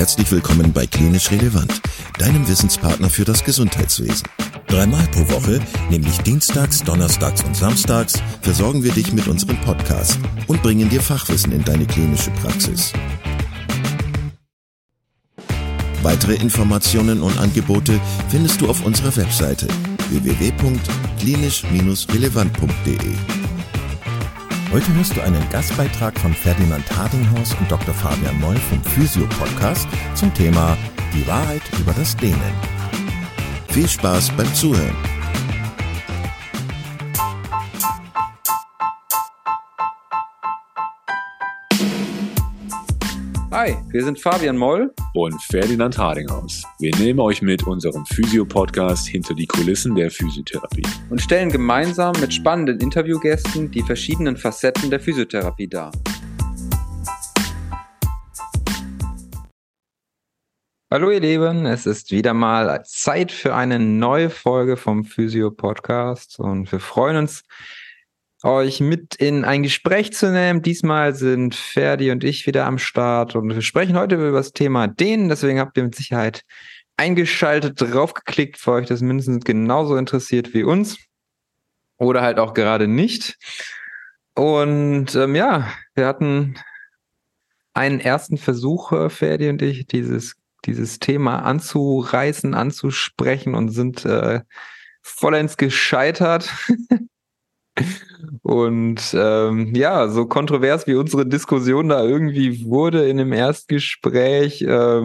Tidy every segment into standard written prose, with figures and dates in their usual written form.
Herzlich willkommen bei Klinisch Relevant, deinem Wissenspartner für das Gesundheitswesen. 3-mal pro Woche, nämlich dienstags, donnerstags und samstags, versorgen wir dich mit unserem Podcast und bringen dir Fachwissen in deine klinische Praxis. Weitere Informationen und Angebote findest du auf unserer Webseite www.klinisch-relevant.de. Heute hörst du einen Gastbeitrag von Ferdinand Hardinghaus und Dr. Fabian Moll vom Physio-Podcast zum Thema Die Wahrheit über das Dehnen. Viel Spaß beim Zuhören. Hi, wir sind Fabian Moll und Ferdinand Hardinghaus. Wir nehmen euch mit unserem Physio-Podcast hinter die Kulissen der Physiotherapie und stellen gemeinsam mit spannenden Interviewgästen die verschiedenen Facetten der Physiotherapie dar. Hallo ihr Lieben, es ist wieder mal Zeit für eine neue Folge vom Physio-Podcast und wir freuen uns, euch mit in ein Gespräch zu nehmen. Diesmal sind Ferdi und ich wieder am Start und wir sprechen heute über das Thema Dehnen. Deswegen habt ihr mit Sicherheit eingeschaltet, draufgeklickt, weil euch das mindestens genauso interessiert wie uns oder halt auch gerade nicht. Und wir hatten einen ersten Versuch, Ferdi und ich, dieses Thema anzureißen, anzusprechen und sind vollends gescheitert. Und so kontrovers wie unsere Diskussion da irgendwie wurde in dem Erstgespräch,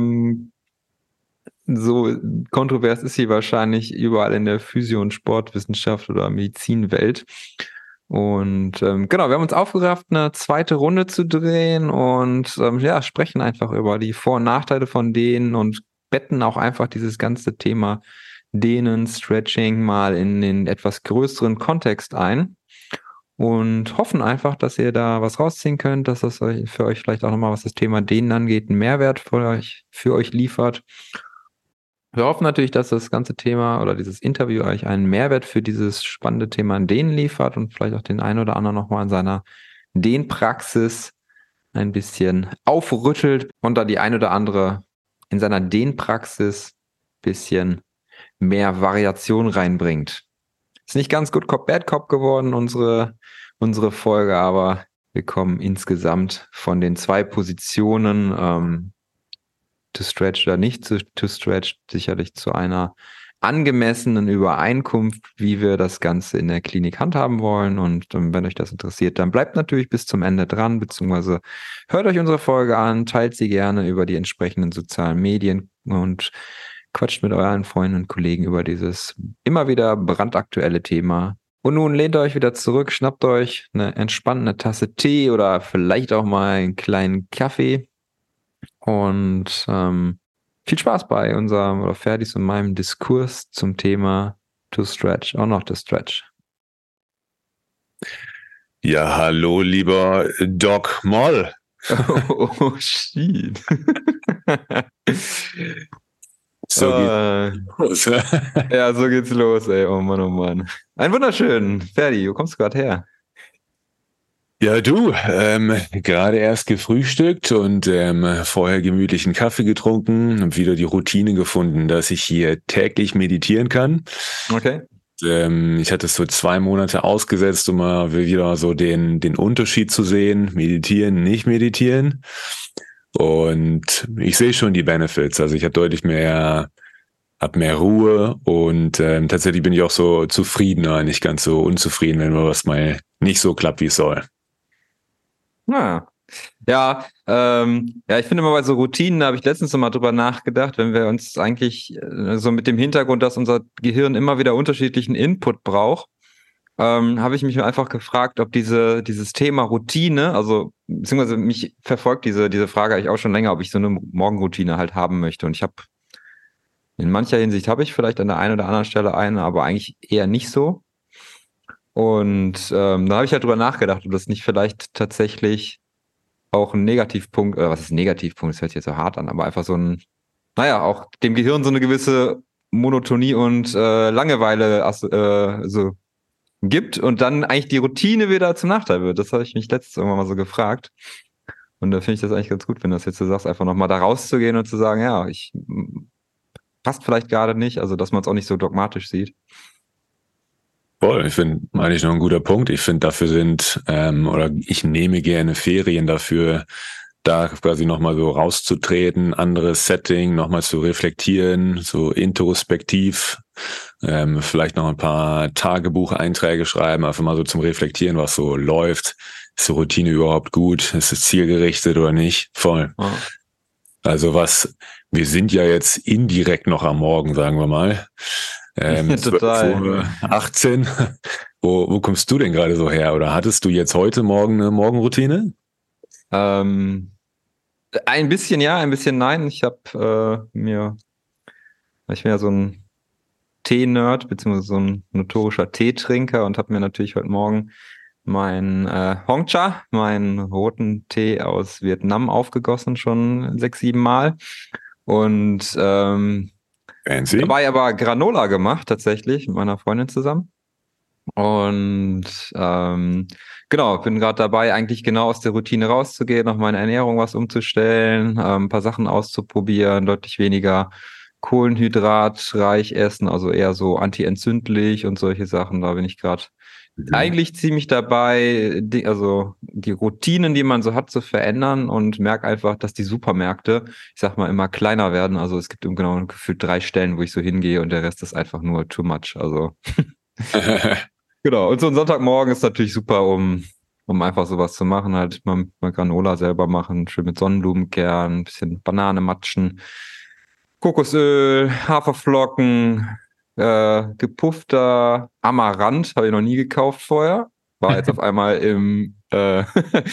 so kontrovers ist sie wahrscheinlich überall in der Physio- und Sportwissenschaft oder Medizinwelt. Und wir haben uns aufgerafft, eine zweite Runde zu drehen und sprechen einfach über die Vor- und Nachteile von denen und betten auch einfach dieses ganze Thema Dehnen, Stretching mal in den etwas größeren Kontext ein. Und hoffen einfach, dass ihr da was rausziehen könnt, dass das für euch vielleicht auch nochmal, was das Thema Dehnen angeht, einen Mehrwert für euch liefert. Wir hoffen natürlich, dass das ganze Thema oder dieses Interview euch einen Mehrwert für dieses spannende Thema Dehnen liefert und vielleicht auch den einen oder anderen nochmal in seiner Dehnpraxis ein bisschen aufrüttelt und da die ein oder andere in seiner Dehnpraxis ein bisschen mehr Variation reinbringt. Ist nicht ganz Good Cop, Bad Cop geworden, unsere Folge, aber wir kommen insgesamt von den 2 Positionen, to stretch oder nicht to stretch, sicherlich zu einer angemessenen Übereinkunft, wie wir das Ganze in der Klinik handhaben wollen. Und wenn euch das interessiert, dann bleibt natürlich bis zum Ende dran, beziehungsweise hört euch unsere Folge an, teilt sie gerne über die entsprechenden sozialen Medien und quatscht mit euren Freunden und Kollegen über dieses immer wieder brandaktuelle Thema. Und nun lehnt euch wieder zurück, schnappt euch eine entspannende Tasse Tee oder vielleicht auch mal einen kleinen Kaffee und viel Spaß bei unserem oder Ferdis und meinem Diskurs zum Thema To Stretch, auch noch To Stretch. Ja, hallo lieber Doc Moll. Oh shit. So geht's los. Ja, so geht's los, ey. Oh Mann, oh Mann. Ein wunderschön. Ferdi, wo kommst du gerade her? Ja, du, gerade erst gefrühstückt und vorher gemütlichen Kaffee getrunken und wieder die Routine gefunden, dass ich hier täglich meditieren kann. Okay. Ich hatte es so 2 Monate ausgesetzt, um mal wieder so den Unterschied zu sehen. Meditieren, nicht meditieren. Und ich sehe schon die Benefits. Also ich habe deutlich mehr Ruhe und tatsächlich bin ich auch so zufriedener, nicht ganz so unzufrieden, wenn was mal nicht so klappt, wie es soll. Ja, ich finde immer bei so Routinen, da habe ich letztens noch mal drüber nachgedacht, wenn wir uns eigentlich so mit dem Hintergrund, dass unser Gehirn immer wieder unterschiedlichen Input braucht, habe ich mich einfach gefragt, ob dieses Thema Routine, also beziehungsweise mich verfolgt diese Frage eigentlich auch schon länger, ob ich so eine Morgenroutine halt haben möchte. Und ich habe in mancher Hinsicht habe ich vielleicht an der einen oder anderen Stelle eine, aber eigentlich eher nicht so. Und da habe ich halt drüber nachgedacht, ob das nicht vielleicht tatsächlich auch ein Negativpunkt, was ist Negativpunkt, das hört sich jetzt so hart an, aber einfach so auch dem Gehirn so eine gewisse Monotonie und Langeweile so gibt und dann eigentlich die Routine wieder zum Nachteil wird. Das habe ich mich letztes irgendwann mal so gefragt. Und da finde ich das eigentlich ganz gut, wenn du das jetzt so sagst, einfach nochmal da rauszugehen und zu sagen, ja, passt vielleicht gerade nicht, also dass man es auch nicht so dogmatisch sieht. Voll, ich finde eigentlich noch ein guter Punkt. Ich finde, dafür oder ich nehme gerne Ferien dafür, da quasi nochmal so rauszutreten, anderes Setting, nochmal zu reflektieren, so introspektiv, vielleicht noch ein paar Tagebucheinträge schreiben, einfach mal so zum Reflektieren, was so läuft. Ist die Routine überhaupt gut? Ist es zielgerichtet oder nicht? Voll. Ja. Also wir sind ja jetzt indirekt noch am Morgen, sagen wir mal. Total. 18. Wo kommst du denn gerade so her? Oder hattest du jetzt heute Morgen eine Morgenroutine? Ein bisschen ja, ein bisschen nein. Ich bin ja so ein Tee-Nerd, beziehungsweise so ein notorischer Teetrinker und habe mir natürlich heute Morgen meinen Hongcha, meinen roten Tee aus Vietnam aufgegossen, schon 6, 7 Mal. Und dabei aber Granola gemacht, tatsächlich, mit meiner Freundin zusammen. Und genau, bin gerade dabei, eigentlich genau aus der Routine rauszugehen, noch meine Ernährung was umzustellen, ein paar Sachen auszuprobieren, deutlich weniger kohlenhydratreich essen, also eher so anti-entzündlich und solche Sachen. Da bin ich gerade eigentlich ziemlich dabei, die Routinen, die man so hat, zu verändern und merke einfach, dass die Supermärkte, ich sag mal, immer kleiner werden. Also es gibt im Genauen gefühlt 3 Stellen, wo ich so hingehe und der Rest ist einfach nur too much. Also genau. Und so ein Sonntagmorgen ist natürlich super, um einfach sowas zu machen, halt mal Granola selber machen, schön mit Sonnenblumenkern, ein bisschen Banane matschen, Kokosöl, Haferflocken, gepuffter Amaranth, habe ich noch nie gekauft vorher. War jetzt auf einmal in der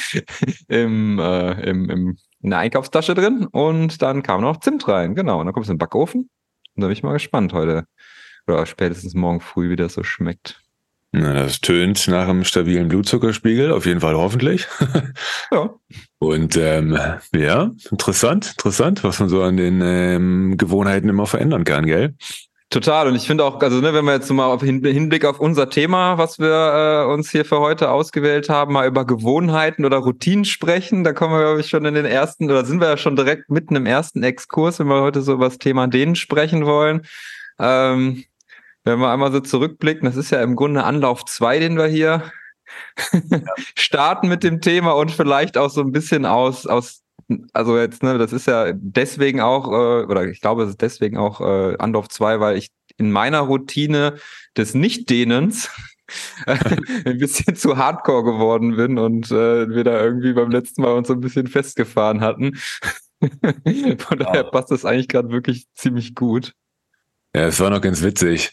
Einkaufstasche drin und dann kam noch Zimt rein. Genau, und dann kommt es in den Backofen und da bin ich mal gespannt heute oder spätestens morgen früh, wie das so schmeckt. Na, das tönt nach einem stabilen Blutzuckerspiegel, auf jeden Fall hoffentlich. Ja. Und ja, interessant, was man so an den Gewohnheiten immer verändern kann, gell? Total. Und ich finde auch, also wenn wir jetzt mal auf Hinblick auf unser Thema, was wir uns hier für heute ausgewählt haben, mal über Gewohnheiten oder Routinen sprechen, da kommen wir, glaube ich, schon in den ersten, oder sind wir ja schon direkt mitten im ersten Exkurs, wenn wir heute so über das Thema Dehnen sprechen wollen. Wenn wir einmal so zurückblicken, das ist ja im Grunde Anlauf 2, den wir hier starten mit dem Thema und vielleicht auch so ein bisschen also jetzt, das ist ja deswegen auch, oder ich glaube, es ist deswegen auch Anlauf 2, weil ich in meiner Routine des Nicht-Dehnens ein bisschen zu hardcore geworden bin und wir da irgendwie beim letzten Mal uns so ein bisschen festgefahren hatten. Von daher passt das eigentlich gerade wirklich ziemlich gut. Ja, es war noch ganz witzig.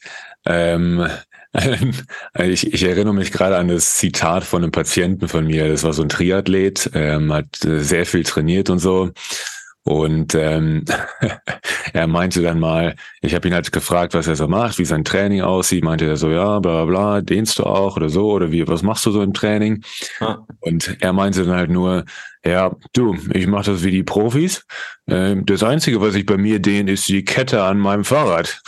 Ich erinnere mich gerade an das Zitat von einem Patienten von mir. Das war so ein Triathlet, hat sehr viel trainiert und so. Und er meinte dann mal, ich habe ihn halt gefragt, was er so macht, wie sein Training aussieht. Meinte er so, ja, bla bla bla, dehnst du auch oder so? Oder was machst du so im Training? Ja. Und er meinte dann halt nur, ja, du, ich mache das wie die Profis. Das Einzige, was ich bei mir dehne, ist die Kette an meinem Fahrrad.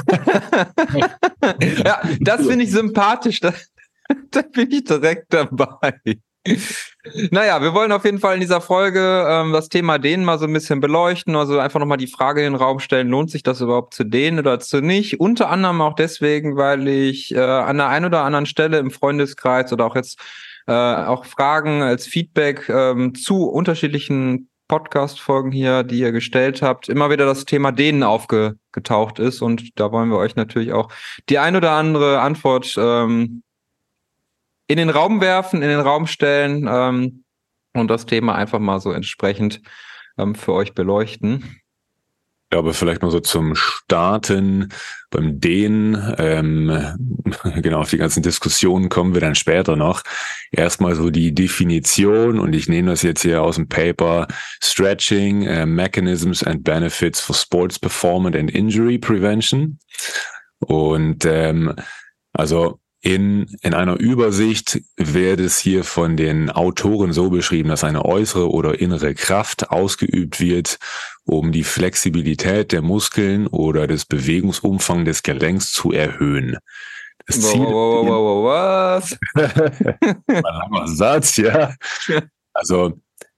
Ja, das finde ich sympathisch. Da bin ich direkt dabei. Naja, wir wollen auf jeden Fall in dieser Folge das Thema Dehnen mal so ein bisschen beleuchten, also einfach nochmal die Frage in den Raum stellen, lohnt sich das überhaupt zu dehnen oder zu nicht? Unter anderem auch deswegen, weil ich an der einen oder anderen Stelle im Freundeskreis oder auch jetzt auch Fragen als Feedback zu unterschiedlichen Podcast-Folgen hier, die ihr gestellt habt, immer wieder das Thema Dehnen aufgetaucht ist und da wollen wir euch natürlich auch die ein oder andere Antwort in den Raum werfen, in den Raum stellen und das Thema einfach mal so entsprechend für euch beleuchten. Ich glaube, vielleicht mal so zum Starten beim Dehnen, genau, auf die ganzen Diskussionen kommen wir dann später noch. Erstmal so die Definition, und ich nehme das jetzt hier aus dem Paper, Stretching, Mechanisms and Benefits for Sports Performance and Injury Prevention. Und also in einer Übersicht wird es hier von den Autoren so beschrieben, dass eine äußere oder innere Kraft ausgeübt wird, um die Flexibilität der Muskeln oder des Bewegungsumfangs des Gelenks zu erhöhen. Das Ziel was? Ein langer Satz, ja. Also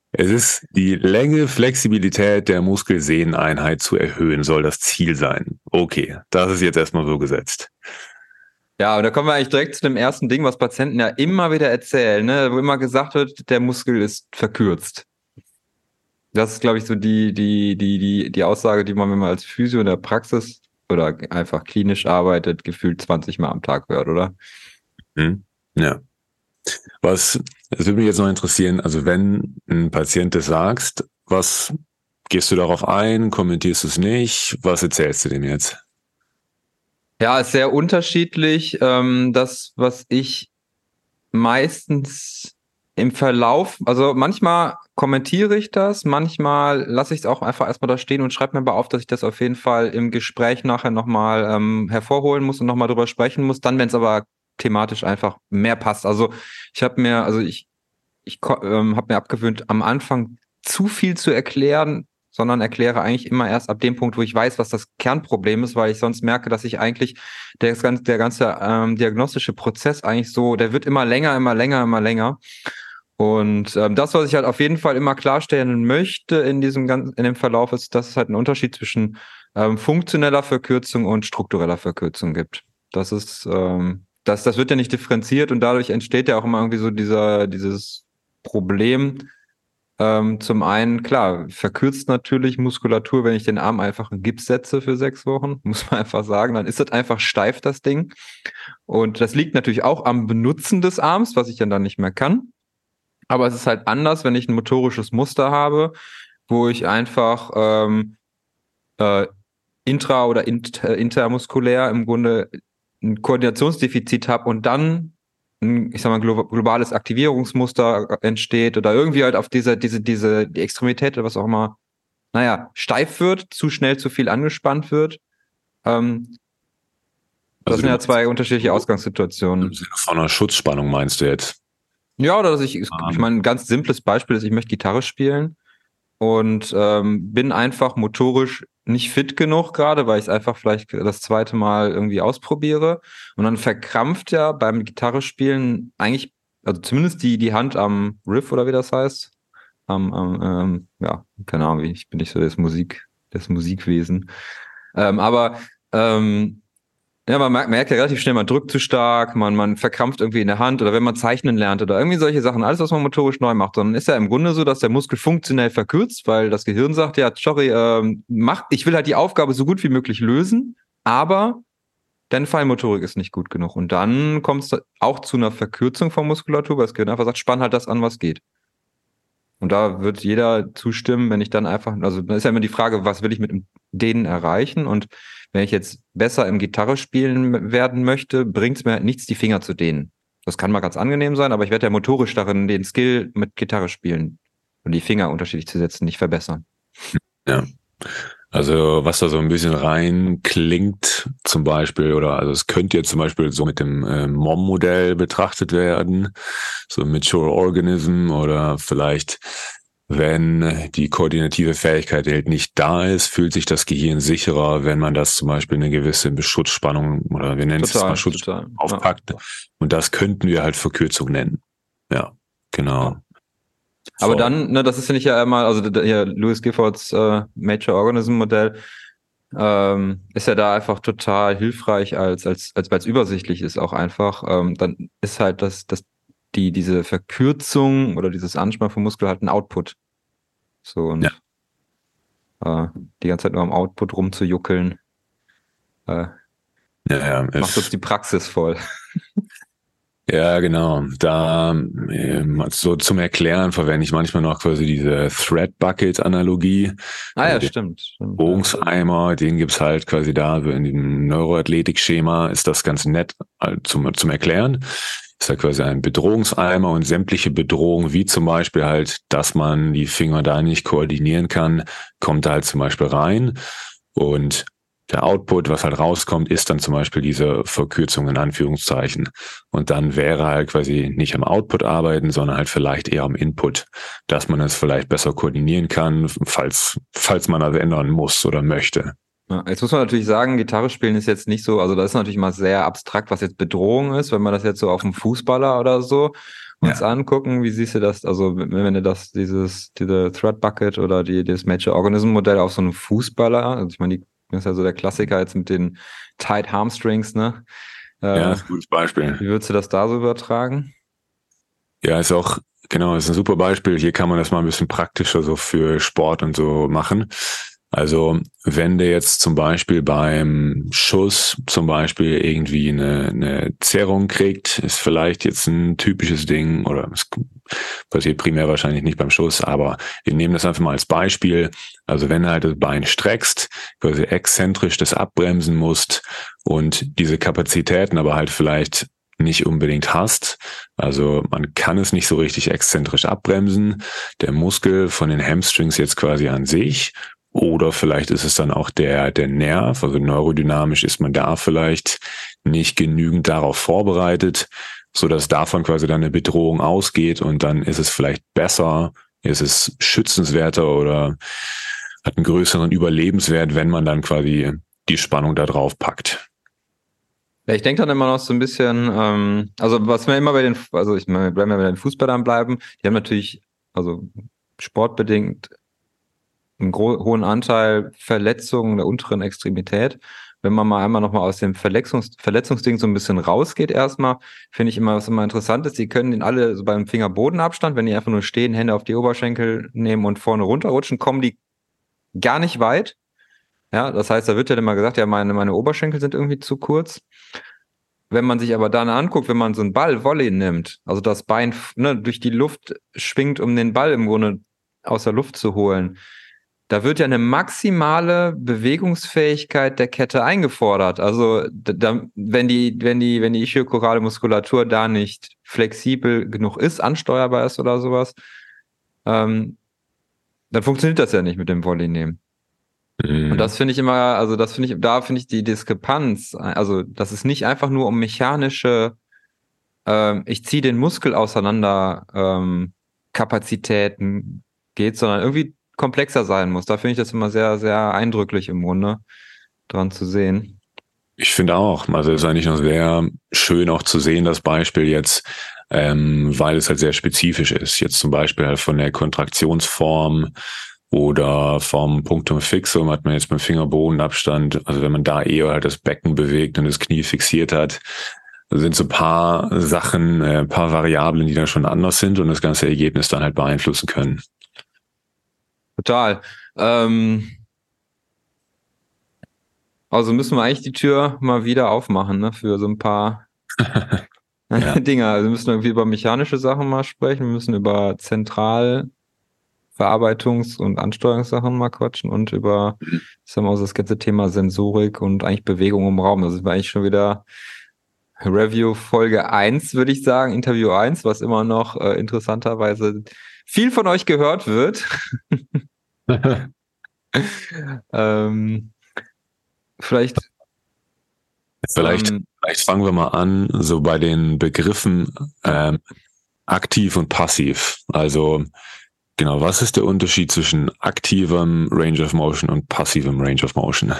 Es ist die Länge, Flexibilität der Muskelsehneneinheit zu erhöhen, soll das Ziel sein. Okay, das ist jetzt erstmal so gesetzt. Ja, und da kommen wir eigentlich direkt zu dem ersten Ding, was Patienten ja immer wieder erzählen, ne? Wo immer gesagt wird, der Muskel ist verkürzt. Das ist, glaube ich, so die Aussage, die man, wenn man als Physio in der Praxis oder einfach klinisch arbeitet, gefühlt 20 Mal am Tag hört, oder? Ja. Es würde mich jetzt noch interessieren, also wenn ein Patient das sagst, was gehst du darauf ein, kommentierst du es nicht, was erzählst du dem jetzt? Ja, ist sehr unterschiedlich. Das, was ich meistens im Verlauf, also manchmal kommentiere ich das, manchmal lasse ich es auch einfach erstmal da stehen und schreibe mir aber auf, dass ich das auf jeden Fall im Gespräch nachher nochmal hervorholen muss und nochmal drüber sprechen muss. Dann, wenn es aber thematisch einfach mehr passt. Also ich habe mir abgewöhnt, am Anfang zu viel zu erklären, sondern erkläre eigentlich immer erst ab dem Punkt, wo ich weiß, was das Kernproblem ist, weil ich sonst merke, dass ich eigentlich der ganze diagnostische Prozess eigentlich so, der wird immer länger. Und das, was ich halt auf jeden Fall immer klarstellen möchte in dem Verlauf, ist, dass es halt einen Unterschied zwischen funktioneller Verkürzung und struktureller Verkürzung gibt. Das ist, das wird ja nicht differenziert und dadurch entsteht ja auch immer irgendwie so dieses Problem. Zum einen, klar, verkürzt natürlich Muskulatur, wenn ich den Arm einfach in Gips setze für 6 Wochen, muss man einfach sagen, dann ist das einfach steif, das Ding. Und das liegt natürlich auch am Benutzen des Arms, was ich dann nicht mehr kann. Aber es ist halt anders, wenn ich ein motorisches Muster habe, wo ich einfach intra- oder intermuskulär im Grunde ein Koordinationsdefizit habe und dann ich sag mal, globales Aktivierungsmuster entsteht oder irgendwie halt auf die Extremität oder was auch immer, steif wird, zu schnell zu viel angespannt wird. Das sind ja 2 unterschiedliche Ausgangssituationen. Im Sinne von einer Schutzspannung meinst du jetzt? Ja, oder ich meine, ein ganz simples Beispiel ist, ich möchte Gitarre spielen und bin einfach motorisch nicht fit genug gerade, weil ich es einfach vielleicht das 2. Mal irgendwie ausprobiere. Und dann verkrampft ja beim Gitarrespielen eigentlich, also zumindest die Hand am Riff oder wie das heißt. Ja, keine Ahnung, ich bin nicht so das Musikwesen. Ja, man merkt ja relativ schnell, man drückt zu stark, man verkrampft irgendwie in der Hand oder wenn man zeichnen lernt oder irgendwie solche Sachen, alles, was man motorisch neu macht. Sondern ist ja im Grunde so, dass der Muskel funktionell verkürzt, weil das Gehirn sagt, ja, sorry, ich will halt die Aufgabe so gut wie möglich lösen, aber deine Feinmotorik ist nicht gut genug. Und dann kommt es auch zu einer Verkürzung von Muskulatur, weil das Gehirn einfach sagt, spann halt das an, was geht. Und da wird jeder zustimmen, wenn ich dann einfach, also da ist ja immer die Frage, was will ich mit denen erreichen? Und wenn ich jetzt besser im Gitarre spielen werden möchte, bringt es mir halt nichts, die Finger zu dehnen. Das kann mal ganz angenehm sein, aber ich werde ja motorisch darin den Skill mit Gitarre spielen und die Finger unterschiedlich zu setzen nicht verbessern. Ja. Also was da so ein bisschen rein klingt zum Beispiel, also es könnte jetzt zum Beispiel so mit dem MOM-Modell betrachtet werden, so Mature Organism oder vielleicht, wenn die koordinative Fähigkeit halt nicht da ist, fühlt sich das Gehirn sicherer, wenn man das zum Beispiel eine gewisse Schutzspannung oder wir nennen es mal Schutzspannung aufpackt. Ja. Und das könnten wir halt Verkürzung nennen. Ja, genau. Ja. Aber dann, das ist ja nicht ja einmal, also hier Lewis Giffords Mature Organism Modell ist ja da einfach total hilfreich, als weil es übersichtlich ist auch einfach. Dann ist halt diese Verkürzung oder dieses Anspannen vom Muskel halt ein Output. So und die ganze Zeit nur am Output rumzujuckeln, macht uns die Praxis voll. Ja, genau. Da so zum Erklären verwende ich manchmal noch quasi diese Thread-Bucket-Analogie. Ja, stimmt. Bogensheimer, den gibt's halt quasi da, so in dem Neuroathletik-Schema ist das ganz nett zum Erklären. Ist ja quasi ein Bedrohungseimer und sämtliche Bedrohungen, wie zum Beispiel halt, dass man die Finger da nicht koordinieren kann, kommt da halt zum Beispiel rein und der Output, was halt rauskommt, ist dann zum Beispiel diese Verkürzung in Anführungszeichen. Und dann wäre halt quasi nicht am Output arbeiten, sondern halt vielleicht eher am Input, dass man es vielleicht besser koordinieren kann, falls man das ändern muss oder möchte. Ja, jetzt muss man natürlich sagen, Gitarre spielen ist jetzt nicht so, also das ist natürlich mal sehr abstrakt, was jetzt Bedrohung ist, wenn man das jetzt so auf einen Fußballer oder so uns angucken. Wie siehst du das? Also wenn du diese Thread Bucket oder das Major Organism Modell auf so einem Fußballer, also ich meine, das ist ja so der Klassiker jetzt mit den Tight Hamstrings, ne? Ja, ist ein gutes Beispiel. Wie würdest du das da so übertragen? Ja, ist auch, genau, ist ein super Beispiel. Hier kann man das mal ein bisschen praktischer so für Sport und so machen. Also wenn der jetzt zum Beispiel beim Schuss zum Beispiel irgendwie eine Zerrung kriegt, ist vielleicht jetzt ein typisches Ding, oder es passiert primär wahrscheinlich nicht beim Schuss, aber wir nehmen das einfach mal als Beispiel. Also wenn du halt das Bein streckst, quasi exzentrisch das abbremsen musst und diese Kapazitäten aber halt vielleicht nicht unbedingt hast. Also man kann es nicht so richtig exzentrisch abbremsen. Der Muskel von den Hamstrings jetzt quasi an sich. Oder vielleicht ist es dann auch der Nerv, also neurodynamisch ist man da vielleicht nicht genügend darauf vorbereitet, so dass davon quasi dann eine Bedrohung ausgeht und dann ist es vielleicht besser, ist es schützenswerter oder hat einen größeren Überlebenswert, wenn man dann quasi die Spannung da drauf packt. Ja, ich denke dann immer noch so ein bisschen, also was wir immer ich meine, wir bleiben ja bei den Fußballern bleiben, die haben natürlich, also sportbedingt einen hohen Anteil Verletzungen der unteren Extremität. Wenn man mal einmal nochmal aus dem Verletzungsding so ein bisschen rausgeht erstmal, finde ich immer, was immer interessant ist, die können den alle so beim Fingerbodenabstand, wenn die einfach nur stehen, Hände auf die Oberschenkel nehmen und vorne runterrutschen, kommen die gar nicht weit. Ja, das heißt, da wird ja immer gesagt, ja, meine Oberschenkel sind irgendwie zu kurz. Wenn man sich aber dann anguckt, wenn man so einen Ball Volley nimmt, also das Bein durch die Luft schwingt, um den Ball im Grunde aus der Luft zu holen, da wird ja eine maximale Bewegungsfähigkeit der Kette eingefordert. Also wenn die ischiochorale Muskulatur da nicht flexibel genug ist, ansteuerbar ist oder sowas, dann funktioniert das ja nicht mit dem Volley nehmen. Und das finde ich immer, also da finde ich die Diskrepanz, also dass es nicht einfach nur um mechanische, ich ziehe den Muskel auseinander, Kapazitäten geht, sondern irgendwie komplexer sein muss. Da finde ich das immer sehr, sehr eindrücklich im Grunde dran zu sehen. Ich finde auch, also es ist eigentlich noch sehr schön auch zu sehen, das Beispiel jetzt, weil es halt sehr spezifisch ist. Jetzt zum Beispiel halt von der Kontraktionsform oder vom Punctum fixum hat man jetzt beim Fingerbodenabstand, also wenn man da eher halt das Becken bewegt und das Knie fixiert hat, sind so ein paar Sachen, ein paar Variablen, die dann schon anders sind und das ganze Ergebnis dann halt beeinflussen können. Total. Also müssen wir eigentlich die Tür mal wieder aufmachen, ne, für so ein paar Dinge. Also wir müssen irgendwie über mechanische Sachen mal sprechen, wir müssen über Zentralverarbeitungs- und Ansteuerungssachen mal quatschen und über, ich sag mal, das ganze Thema Sensorik und eigentlich Bewegung im Raum. Das ist eigentlich schon wieder Review Folge 1, würde ich sagen, Interview 1, was immer noch interessanterweise viel von euch gehört wird. Vielleicht fangen wir mal an, so bei den Begriffen aktiv und passiv. Also genau, was ist der Unterschied zwischen aktivem Range of Motion und passivem Range of Motion?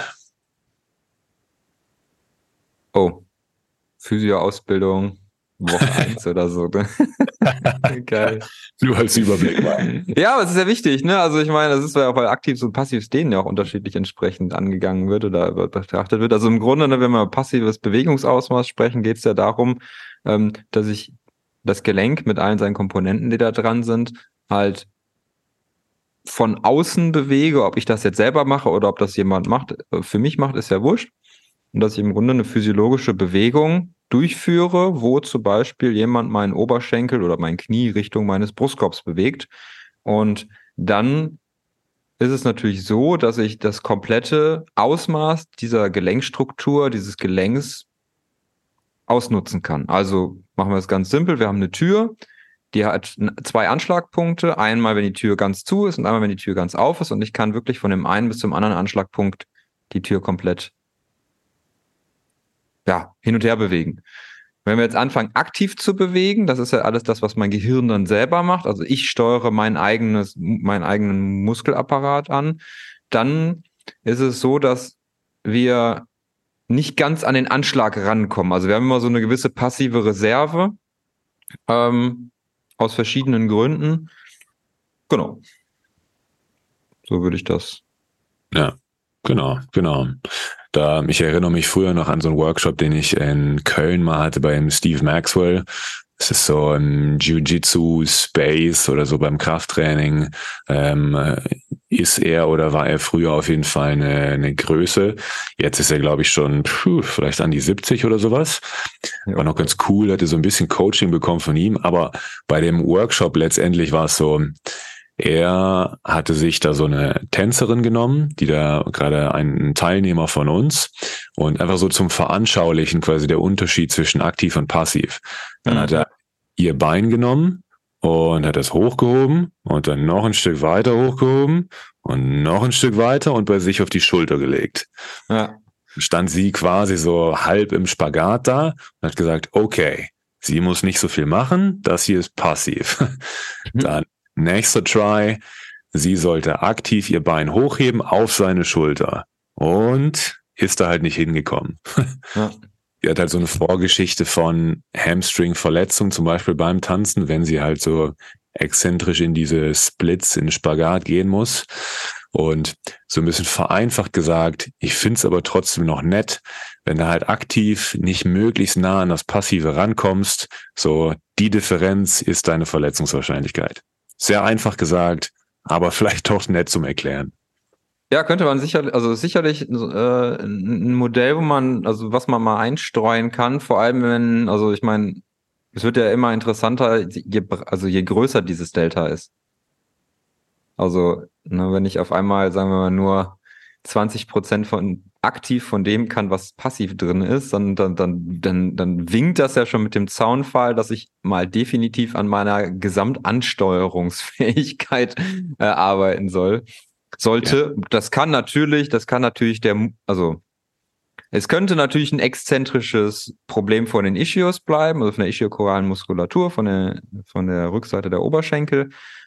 Oh, Physio-Ausbildung, Woche 1 oder so. Ne? Geil. Nur als Überblick mal. Ja, aber es ist ja wichtig, ne? Also ich meine, das ist ja auch, weil aktives und passives Dehnen ja auch unterschiedlich entsprechend angegangen wird oder betrachtet wird. Also im Grunde, ne, wenn wir passives Bewegungsausmaß sprechen, geht es ja darum, dass ich das Gelenk mit allen seinen Komponenten, die da dran sind, halt von außen bewege. Ob ich das jetzt selber mache oder ob das jemand macht, für mich macht, ist ja wurscht. Und dass ich im Grunde eine physiologische Bewegung durchführe, wo zum Beispiel jemand meinen Oberschenkel oder mein Knie Richtung meines Brustkorbs bewegt. Und dann ist es natürlich so, dass ich das komplette Ausmaß dieser Gelenkstruktur, dieses Gelenks ausnutzen kann. Also machen wir es ganz simpel. Wir haben eine Tür, die hat 2 Anschlagpunkte. Einmal, wenn die Tür ganz zu ist und einmal, wenn die Tür ganz auf ist. Und ich kann wirklich von dem einen bis zum anderen Anschlagpunkt die Tür komplett hin und her bewegen. Wenn wir jetzt anfangen, aktiv zu bewegen, das ist ja alles das, was mein Gehirn dann selber macht, also ich steuere meinen eigenen Muskelapparat an, dann ist es so, dass wir nicht ganz an den Anschlag rankommen. Also wir haben immer so eine gewisse passive Reserve, aus verschiedenen Gründen. Genau. So würde ich das. Ja, genau. Ich erinnere mich früher noch an so einen Workshop, den ich in Köln mal hatte beim Steve Maxwell. Es ist so im Jiu-Jitsu Space oder so beim Krafttraining. Ist er oder war er früher auf jeden Fall eine Größe. Jetzt ist er, glaube ich, schon vielleicht an die 70 oder sowas. Ja. War noch ganz cool, hatte so ein bisschen Coaching bekommen von ihm. Aber bei dem Workshop letztendlich war es so, er hatte sich da so eine Tänzerin genommen, die da gerade ein Teilnehmer von uns, und einfach so zum Veranschaulichen quasi der Unterschied zwischen aktiv und passiv. Dann hat er ihr Bein genommen und hat es hochgehoben und dann noch ein Stück weiter hochgehoben und noch ein Stück weiter und bei sich auf die Schulter gelegt. Ja. Stand sie quasi so halb im Spagat da und hat gesagt, okay, sie muss nicht so viel machen, das hier ist passiv. Dann nächster Try, sie sollte aktiv ihr Bein hochheben auf seine Schulter und ist da halt nicht hingekommen. Ja. Die hat halt so eine Vorgeschichte von Hamstring-Verletzung, zum Beispiel beim Tanzen, wenn sie halt so exzentrisch in diese Splits, in Spagat gehen muss. Und so ein bisschen vereinfacht gesagt, ich finde es aber trotzdem noch nett, wenn du halt aktiv nicht möglichst nah an das Passive rankommst, so die Differenz ist deine Verletzungswahrscheinlichkeit. Sehr einfach gesagt, aber vielleicht doch nett zum Erklären. Ja, könnte man sicherlich ein Modell, was man mal einstreuen kann, vor allem wenn, also ich meine, es wird ja immer interessanter, je größer dieses Delta ist. Also, ne, wenn ich auf einmal, sagen wir mal, nur 20% aktiv von dem kann, was passiv drin ist, dann winkt das ja schon mit dem Zaunpfahl, dass ich mal definitiv an meiner Gesamtansteuerungsfähigkeit arbeiten sollte. Ja. Es könnte natürlich ein exzentrisches Problem von den Ischios bleiben, also von der ischiochoralen Muskulatur, von der Rückseite der Oberschenkel.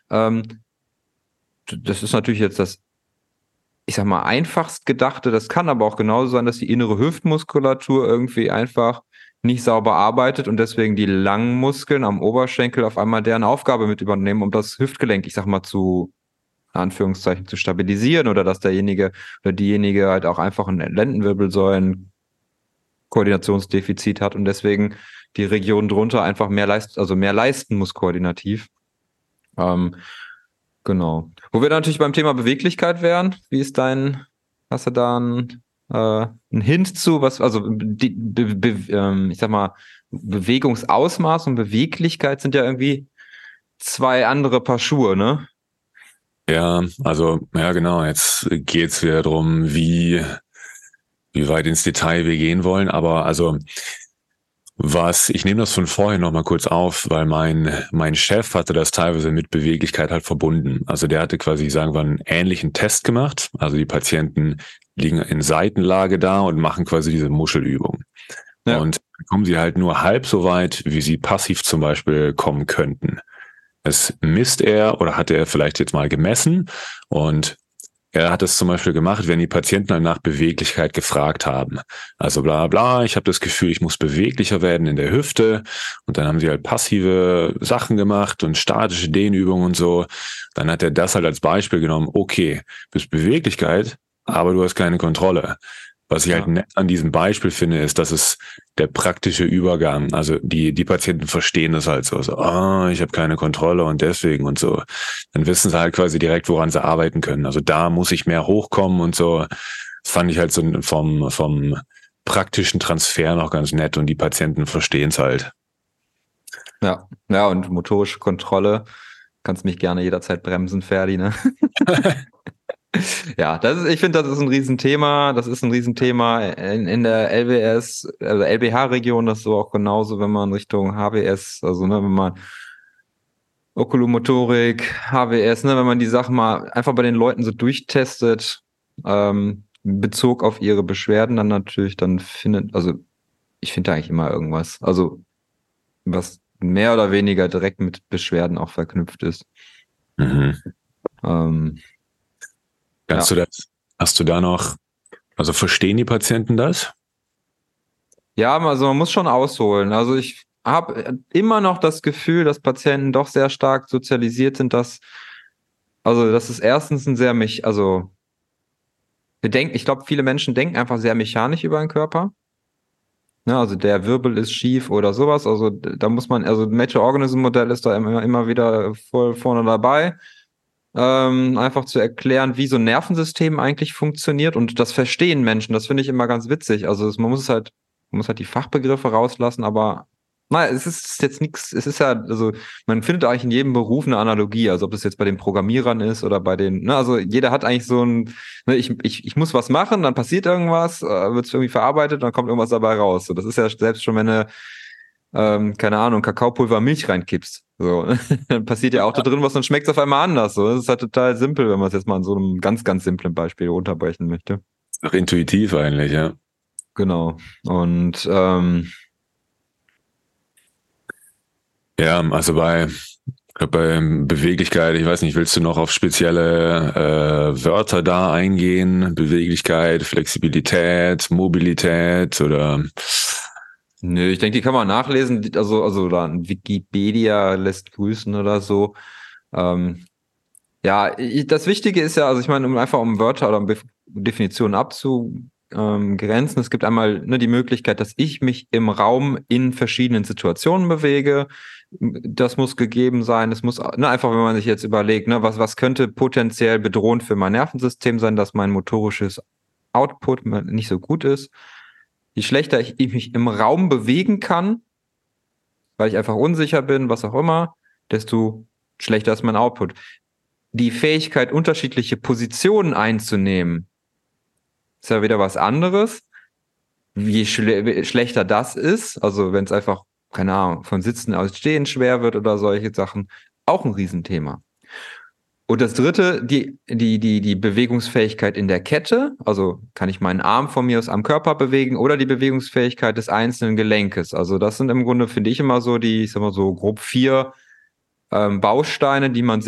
Das ist natürlich jetzt das, ich sag mal, einfachst gedachte. Das kann aber auch genauso sein, dass die innere Hüftmuskulatur irgendwie einfach nicht sauber arbeitet und deswegen die langen Muskeln am Oberschenkel auf einmal deren Aufgabe mit übernehmen, um das Hüftgelenk, ich sag mal, zu Anführungszeichen zu stabilisieren, oder dass derjenige oder diejenige halt auch einfach ein Lendenwirbelsäulen-Koordinationsdefizit hat und deswegen die Region drunter einfach mehr leisten muss koordinativ. Genau. Wo wir natürlich beim Thema Beweglichkeit wären, hast du da einen Hint zu, ich sag mal, Bewegungsausmaß und Beweglichkeit sind ja irgendwie zwei andere Paar Schuhe, ne? Ja, also, ja genau, jetzt geht's wieder drum, wie weit ins Detail wir gehen wollen, aber also ich nehme das von vorhin nochmal kurz auf, weil mein Chef hatte das teilweise mit Beweglichkeit halt verbunden. Also der hatte quasi, sagen wir, einen ähnlichen Test gemacht. Also die Patienten liegen in Seitenlage da und machen quasi diese Muschelübung. Ja. Und dann kommen sie halt nur halb so weit, wie sie passiv zum Beispiel kommen könnten. Das misst er oder hat er vielleicht jetzt mal gemessen, und er hat es zum Beispiel gemacht, wenn die Patienten halt nach Beweglichkeit gefragt haben. Also bla bla, ich habe das Gefühl, ich muss beweglicher werden in der Hüfte, und dann haben sie halt passive Sachen gemacht und statische Dehnübungen und so. Dann hat er das halt als Beispiel genommen, okay, bist Beweglichkeit, aber du hast keine Kontrolle. Was ich halt nett an diesem Beispiel finde, ist, dass es der praktische Übergang, also die Patienten verstehen das halt so, ich habe keine Kontrolle und deswegen und so. Dann wissen sie halt quasi direkt, woran sie arbeiten können. Also da muss ich mehr hochkommen und so. Das fand ich halt so vom praktischen Transfer noch ganz nett, und die Patienten verstehen es halt. Ja, und motorische Kontrolle. Kannst mich gerne jederzeit bremsen, Ferdi, ne? Ja, ich finde, das ist ein Riesenthema. Das ist ein Riesenthema in der LWS, also LBH-Region, das ist so auch genauso, wenn man Richtung HWS, also ne, wenn man Okulomotorik, HWS, ne, wenn man die Sachen mal einfach bei den Leuten so durchtestet, in Bezug auf ihre Beschwerden, dann natürlich, ich finde eigentlich immer irgendwas, also was mehr oder weniger direkt mit Beschwerden auch verknüpft ist. Mhm. Hast du da noch, also verstehen die Patienten das? Ja, also man muss schon ausholen. Also ich habe immer noch das Gefühl, dass Patienten doch sehr stark sozialisiert sind, dass es erstens ein sehr ich glaube, viele Menschen denken einfach sehr mechanisch über den Körper. Ne, also der Wirbel ist schief oder sowas. Also da muss man, also Mature-Organism-Modell ist da immer wieder voll vorne dabei. Einfach zu erklären, wie so ein Nervensystem eigentlich funktioniert, und das verstehen Menschen. Das finde ich immer ganz witzig. Also man muss halt die Fachbegriffe rauslassen, aber es ist jetzt nichts, es ist ja, also man findet eigentlich in jedem Beruf eine Analogie, also ob das jetzt bei den Programmierern ist oder bei den, ne, also jeder hat eigentlich so ein, ne, ich muss was machen, dann passiert irgendwas, wird es irgendwie verarbeitet, dann kommt irgendwas dabei raus. So, das ist ja selbst schon, wenn du, keine Ahnung, Kakaopulver, Milch reinkippst. So, dann passiert ja auch da drin was, dann schmeckt es auf einmal anders. So, das ist halt total simpel, wenn man es jetzt mal an so einem ganz, ganz simplen Beispiel runterbrechen möchte. Doch intuitiv eigentlich, ja. Genau. Und ja, also bei Beweglichkeit, ich weiß nicht, willst du noch auf spezielle Wörter da eingehen? Beweglichkeit, Flexibilität, Mobilität oder? Nö, ich denke, die kann man nachlesen. Also da Wikipedia lässt grüßen oder so. Ja, das Wichtige ist ja, also ich meine, um Wörter oder Definitionen abzugrenzen, es gibt einmal die Möglichkeit, dass ich mich im Raum in verschiedenen Situationen bewege. Das muss gegeben sein. Es muss einfach, wenn man sich jetzt überlegt, was könnte potenziell bedrohend für mein Nervensystem sein, dass mein motorisches Output nicht so gut ist. Je schlechter ich mich im Raum bewegen kann, weil ich einfach unsicher bin, was auch immer, desto schlechter ist mein Output. Die Fähigkeit, unterschiedliche Positionen einzunehmen, ist ja wieder was anderes. Je schlechter das ist, also wenn es einfach, keine Ahnung, von Sitzen aus Stehen schwer wird oder solche Sachen, auch ein Riesenthema. Und das dritte, die Bewegungsfähigkeit in der Kette, also kann ich meinen Arm von mir aus am Körper bewegen, oder die Bewegungsfähigkeit des einzelnen Gelenkes. Also das sind im Grunde, finde ich, immer so ich sag mal so grob 4 Bausteine, die man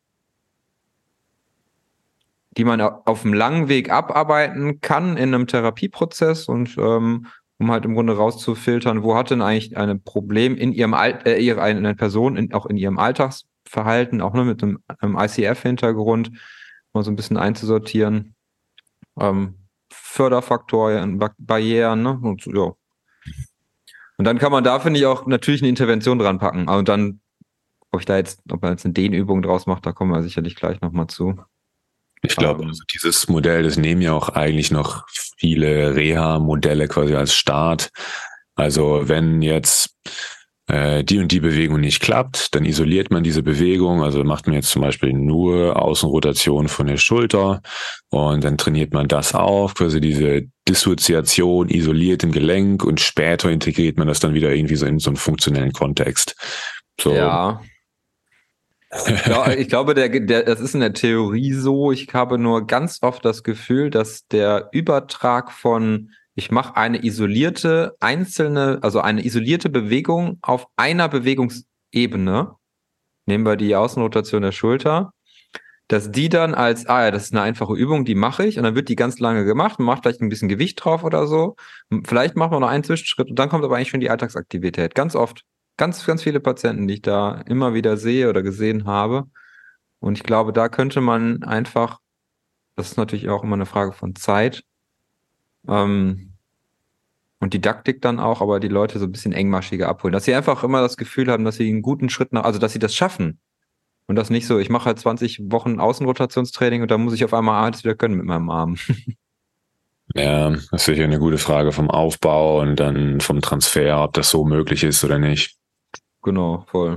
auf dem langen Weg abarbeiten kann in einem Therapieprozess, und um halt im Grunde rauszufiltern, wo hat denn eigentlich ein Problem in ihrem eine Person auch in ihrem Alltagsverhalten, auch nur mit einem ICF-Hintergrund, mal so ein bisschen einzusortieren. Förderfaktoren, Barrieren, ne? Und, ja. Und dann kann man da, finde ich, auch natürlich eine Intervention dran packen. Und dann, ob man jetzt eine Dehnübung draus macht, da kommen wir sicherlich gleich nochmal zu. Ich glaube, also dieses Modell, das nehmen ja auch eigentlich noch viele Reha-Modelle quasi als Start. Also wenn jetzt die und die Bewegung nicht klappt, dann isoliert man diese Bewegung. Also macht man jetzt zum Beispiel nur Außenrotation von der Schulter und dann trainiert man das auf, quasi diese Dissoziation isoliert im Gelenk, und später integriert man das dann wieder irgendwie so in so einen funktionellen Kontext. So. Ja. Ja, ich glaube, das ist in der Theorie so. Ich habe nur ganz oft das Gefühl, dass der Übertrag von, ich mache eine isolierte Bewegung auf einer Bewegungsebene, nehmen wir die Außenrotation der Schulter, dass die dann das ist eine einfache Übung, die mache ich, und dann wird die ganz lange gemacht, man macht vielleicht ein bisschen Gewicht drauf oder so, vielleicht macht man noch einen Zwischenschritt, und dann kommt aber eigentlich schon die Alltagsaktivität. Ganz oft. Ganz, ganz viele Patienten, die ich da immer wieder sehe oder gesehen habe. Und ich glaube, da könnte man einfach, das ist natürlich auch immer eine Frage von Zeit und Didaktik dann auch, aber die Leute so ein bisschen engmaschiger abholen. Dass sie einfach immer das Gefühl haben, dass sie einen guten Schritt also dass sie das schaffen. Und das nicht so, ich mache halt 20 Wochen Außenrotationstraining und dann muss ich auf einmal alles wieder können mit meinem Arm. Ja, das ist sicher eine gute Frage vom Aufbau und dann vom Transfer, ob das so möglich ist oder nicht. Genau, voll.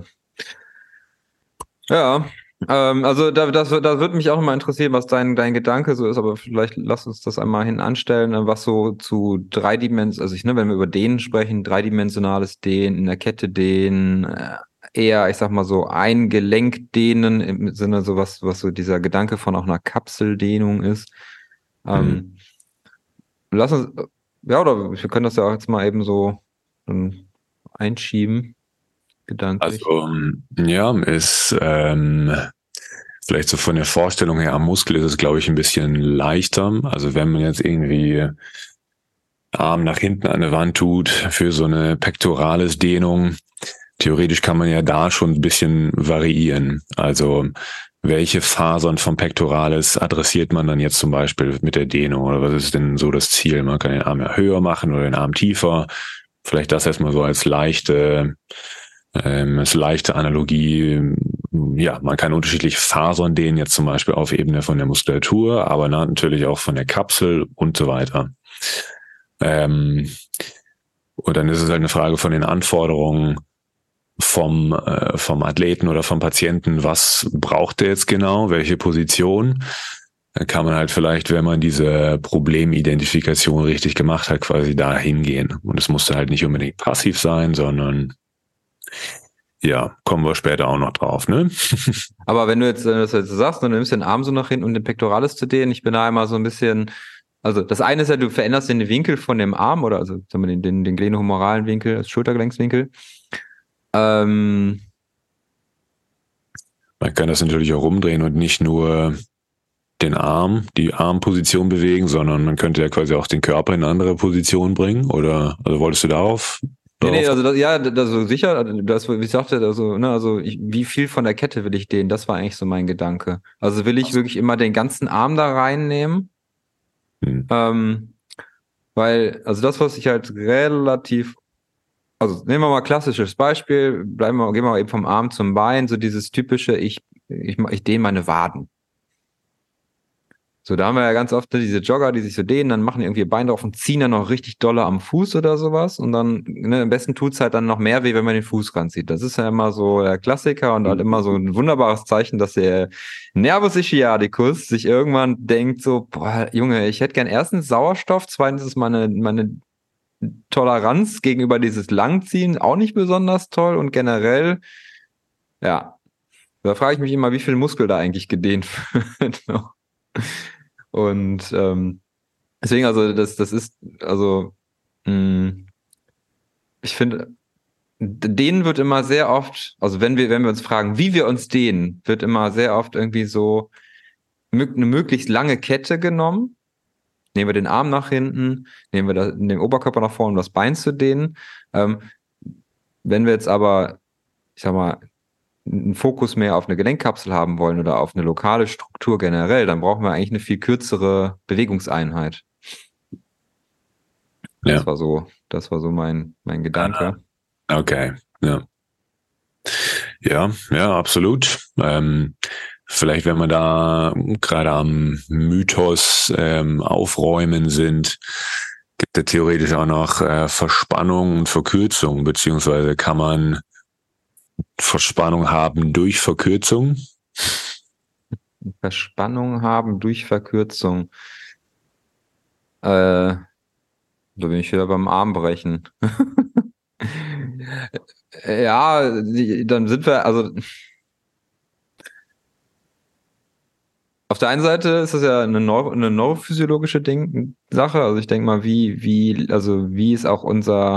Ja, also da würde mich auch mal interessieren, was dein Gedanke so ist, aber vielleicht lass uns das einmal anstellen, was so zu wenn wir über Dehnen sprechen, dreidimensionales Dehnen, in der Kette dehnen, eher, ich sag mal so, ein Gelenk dehnen, im Sinne so was so dieser Gedanke von auch einer Kapseldehnung ist. Lass uns, ja, oder wir können das ja auch jetzt mal eben so einschieben. Gedanklich. Also, ja, ist vielleicht so von der Vorstellung her am Muskel ist es, glaube ich, ein bisschen leichter. Also wenn man jetzt irgendwie Arm nach hinten an der Wand tut für so eine Pectoralis-Dehnung. Theoretisch kann man ja da schon ein bisschen variieren. Also welche Fasern vom Pectoralis adressiert man dann jetzt zum Beispiel mit der Dehnung? Oder was ist denn so das Ziel? Man kann den Arm ja höher machen oder den Arm tiefer. Vielleicht das erstmal so als leichte Analogie. Ja, man kann unterschiedliche Fasern dehnen, jetzt zum Beispiel auf Ebene von der Muskulatur, aber natürlich auch von der Kapsel und so weiter. Und dann ist es halt eine Frage von den Anforderungen vom Athleten oder vom Patienten. Was braucht der jetzt genau? Welche Position? Da kann man halt vielleicht, wenn man diese Problemidentifikation richtig gemacht hat, quasi da hingehen. Und es musste halt nicht unbedingt passiv sein, sondern ja, kommen wir später auch noch drauf, ne? Aber wenn du jetzt das jetzt sagst, dann nimmst du den Arm so nach hinten und den Pectoralis zu dehnen, ich bin da immer so ein bisschen, also das eine ist ja, du veränderst den Winkel von dem Arm oder also sagen wir den glenohumoralen Winkel, das Schultergelenkswinkel. Man kann das natürlich auch rumdrehen und nicht nur die Armposition bewegen, sondern man könnte ja quasi auch den Körper in eine andere Position bringen, oder also wolltest du darauf? Nee, also sicher, wie ich sagte, wie viel von der Kette will ich dehnen? Das war eigentlich so mein Gedanke. Also will ich wirklich immer den ganzen Arm da reinnehmen? Weil, also das, was ich halt relativ, also nehmen wir mal klassisches Beispiel, gehen wir mal eben vom Arm zum Bein, so dieses typische, ich dehne meine Waden. So, da haben wir ja ganz oft diese Jogger, die sich so dehnen, dann machen die irgendwie ihr Bein drauf und ziehen dann noch richtig dolle am Fuß oder sowas. Und dann, am besten tut's halt dann noch mehr weh, wenn man den Fuß ranzieht. Das ist ja immer so der Klassiker und halt immer so ein wunderbares Zeichen, dass der Nervus ischiadicus sich irgendwann denkt so, boah, Junge, ich hätte gern erstens Sauerstoff, zweitens ist meine Toleranz gegenüber dieses Langziehen auch nicht besonders toll und generell, ja, da frage ich mich immer, wie viel Muskel da eigentlich gedehnt wird. Und deswegen, also das ist, also ich finde, dehnen wird immer sehr oft, also wenn wir uns fragen, wie wir uns dehnen, wird immer sehr oft irgendwie so eine möglichst lange Kette genommen. Nehmen wir den Arm nach hinten, nehmen wir den Oberkörper nach vorne, um das Bein zu dehnen. Wenn wir jetzt aber, ich sag mal, einen Fokus mehr auf eine Gelenkkapsel haben wollen oder auf eine lokale Struktur generell, dann brauchen wir eigentlich eine viel kürzere Bewegungseinheit. Ja. Das war so mein Gedanke. Okay, ja. Ja, absolut. Vielleicht, wenn wir da gerade am Mythos aufräumen sind, gibt es theoretisch auch noch Verspannung und Verkürzung, beziehungsweise kann man Verspannung haben durch Verkürzung? Verspannung haben durch Verkürzung. Da bin ich wieder beim Armbrechen. Ja, dann sind wir, also auf der einen Seite ist das ja eine neurophysiologische Sache. Also ich denke mal, wie ist auch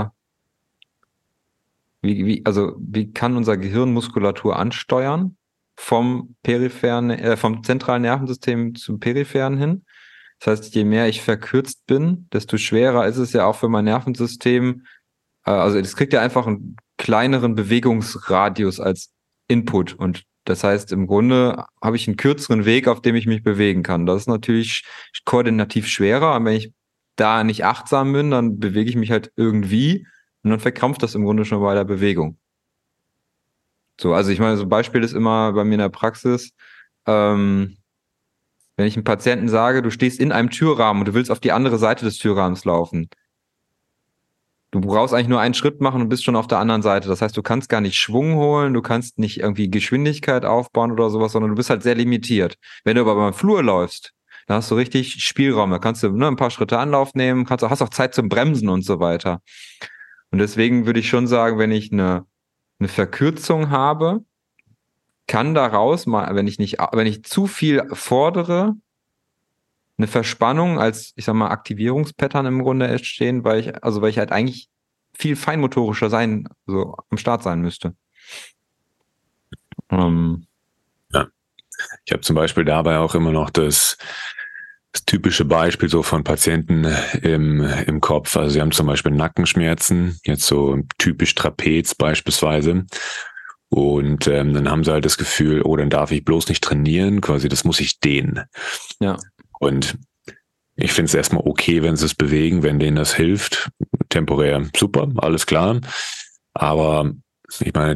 wie kann unser Gehirn Muskulatur ansteuern vom zentralen Nervensystem zum peripheren hin? Das heißt, je mehr ich verkürzt bin, desto schwerer ist es ja auch für mein Nervensystem. Also das kriegt ja einfach einen kleineren Bewegungsradius als Input. Und das heißt, im Grunde habe ich einen kürzeren Weg, auf dem ich mich bewegen kann. Das ist natürlich koordinativ schwerer. Und wenn ich da nicht achtsam bin, dann bewege ich mich halt irgendwie. Und dann verkrampft das im Grunde schon bei der Bewegung. So, also ich meine, so ein Beispiel ist immer bei mir in der Praxis, wenn ich einem Patienten sage, du stehst in einem Türrahmen und du willst auf die andere Seite des Türrahmens laufen. Du brauchst eigentlich nur einen Schritt machen und bist schon auf der anderen Seite. Das heißt, du kannst gar nicht Schwung holen, du kannst nicht irgendwie Geschwindigkeit aufbauen oder sowas, sondern du bist halt sehr limitiert. Wenn du aber beim Flur läufst, da hast du richtig Spielraum. Da kannst du ein paar Schritte Anlauf nehmen, hast auch Zeit zum Bremsen und so weiter. Und deswegen würde ich schon sagen, wenn ich eine Verkürzung habe, kann daraus mal, wenn ich zu viel fordere, eine Verspannung als, ich sag mal, Aktivierungspattern im Grunde entstehen, weil ich halt eigentlich viel feinmotorischer am Start sein müsste. Ja. Ich habe zum Beispiel dabei auch immer noch das Das typische Beispiel so von Patienten im Kopf. Also sie haben zum Beispiel Nackenschmerzen, jetzt so typisch Trapez beispielsweise. Und dann haben sie halt das Gefühl, oh, dann darf ich bloß nicht trainieren, quasi das muss ich dehnen. Ja. Und ich finde es erstmal okay, wenn sie es bewegen, wenn denen das hilft. Temporär super, alles klar. Aber ich meine,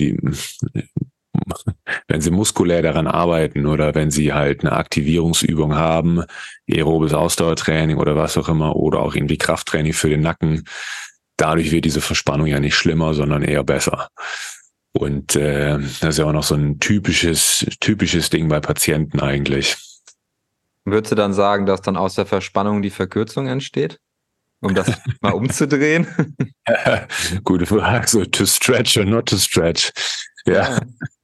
wenn sie muskulär daran arbeiten oder wenn sie halt eine Aktivierungsübung haben, aerobes Ausdauertraining oder was auch immer, oder auch irgendwie Krafttraining für den Nacken, dadurch wird diese Verspannung ja nicht schlimmer, sondern eher besser. Und das ist ja auch noch so ein typisches Ding bei Patienten eigentlich. Würdest du dann sagen, dass dann aus der Verspannung die Verkürzung entsteht? Um das mal umzudrehen? Gute Frage, so to stretch or not to stretch. Ja.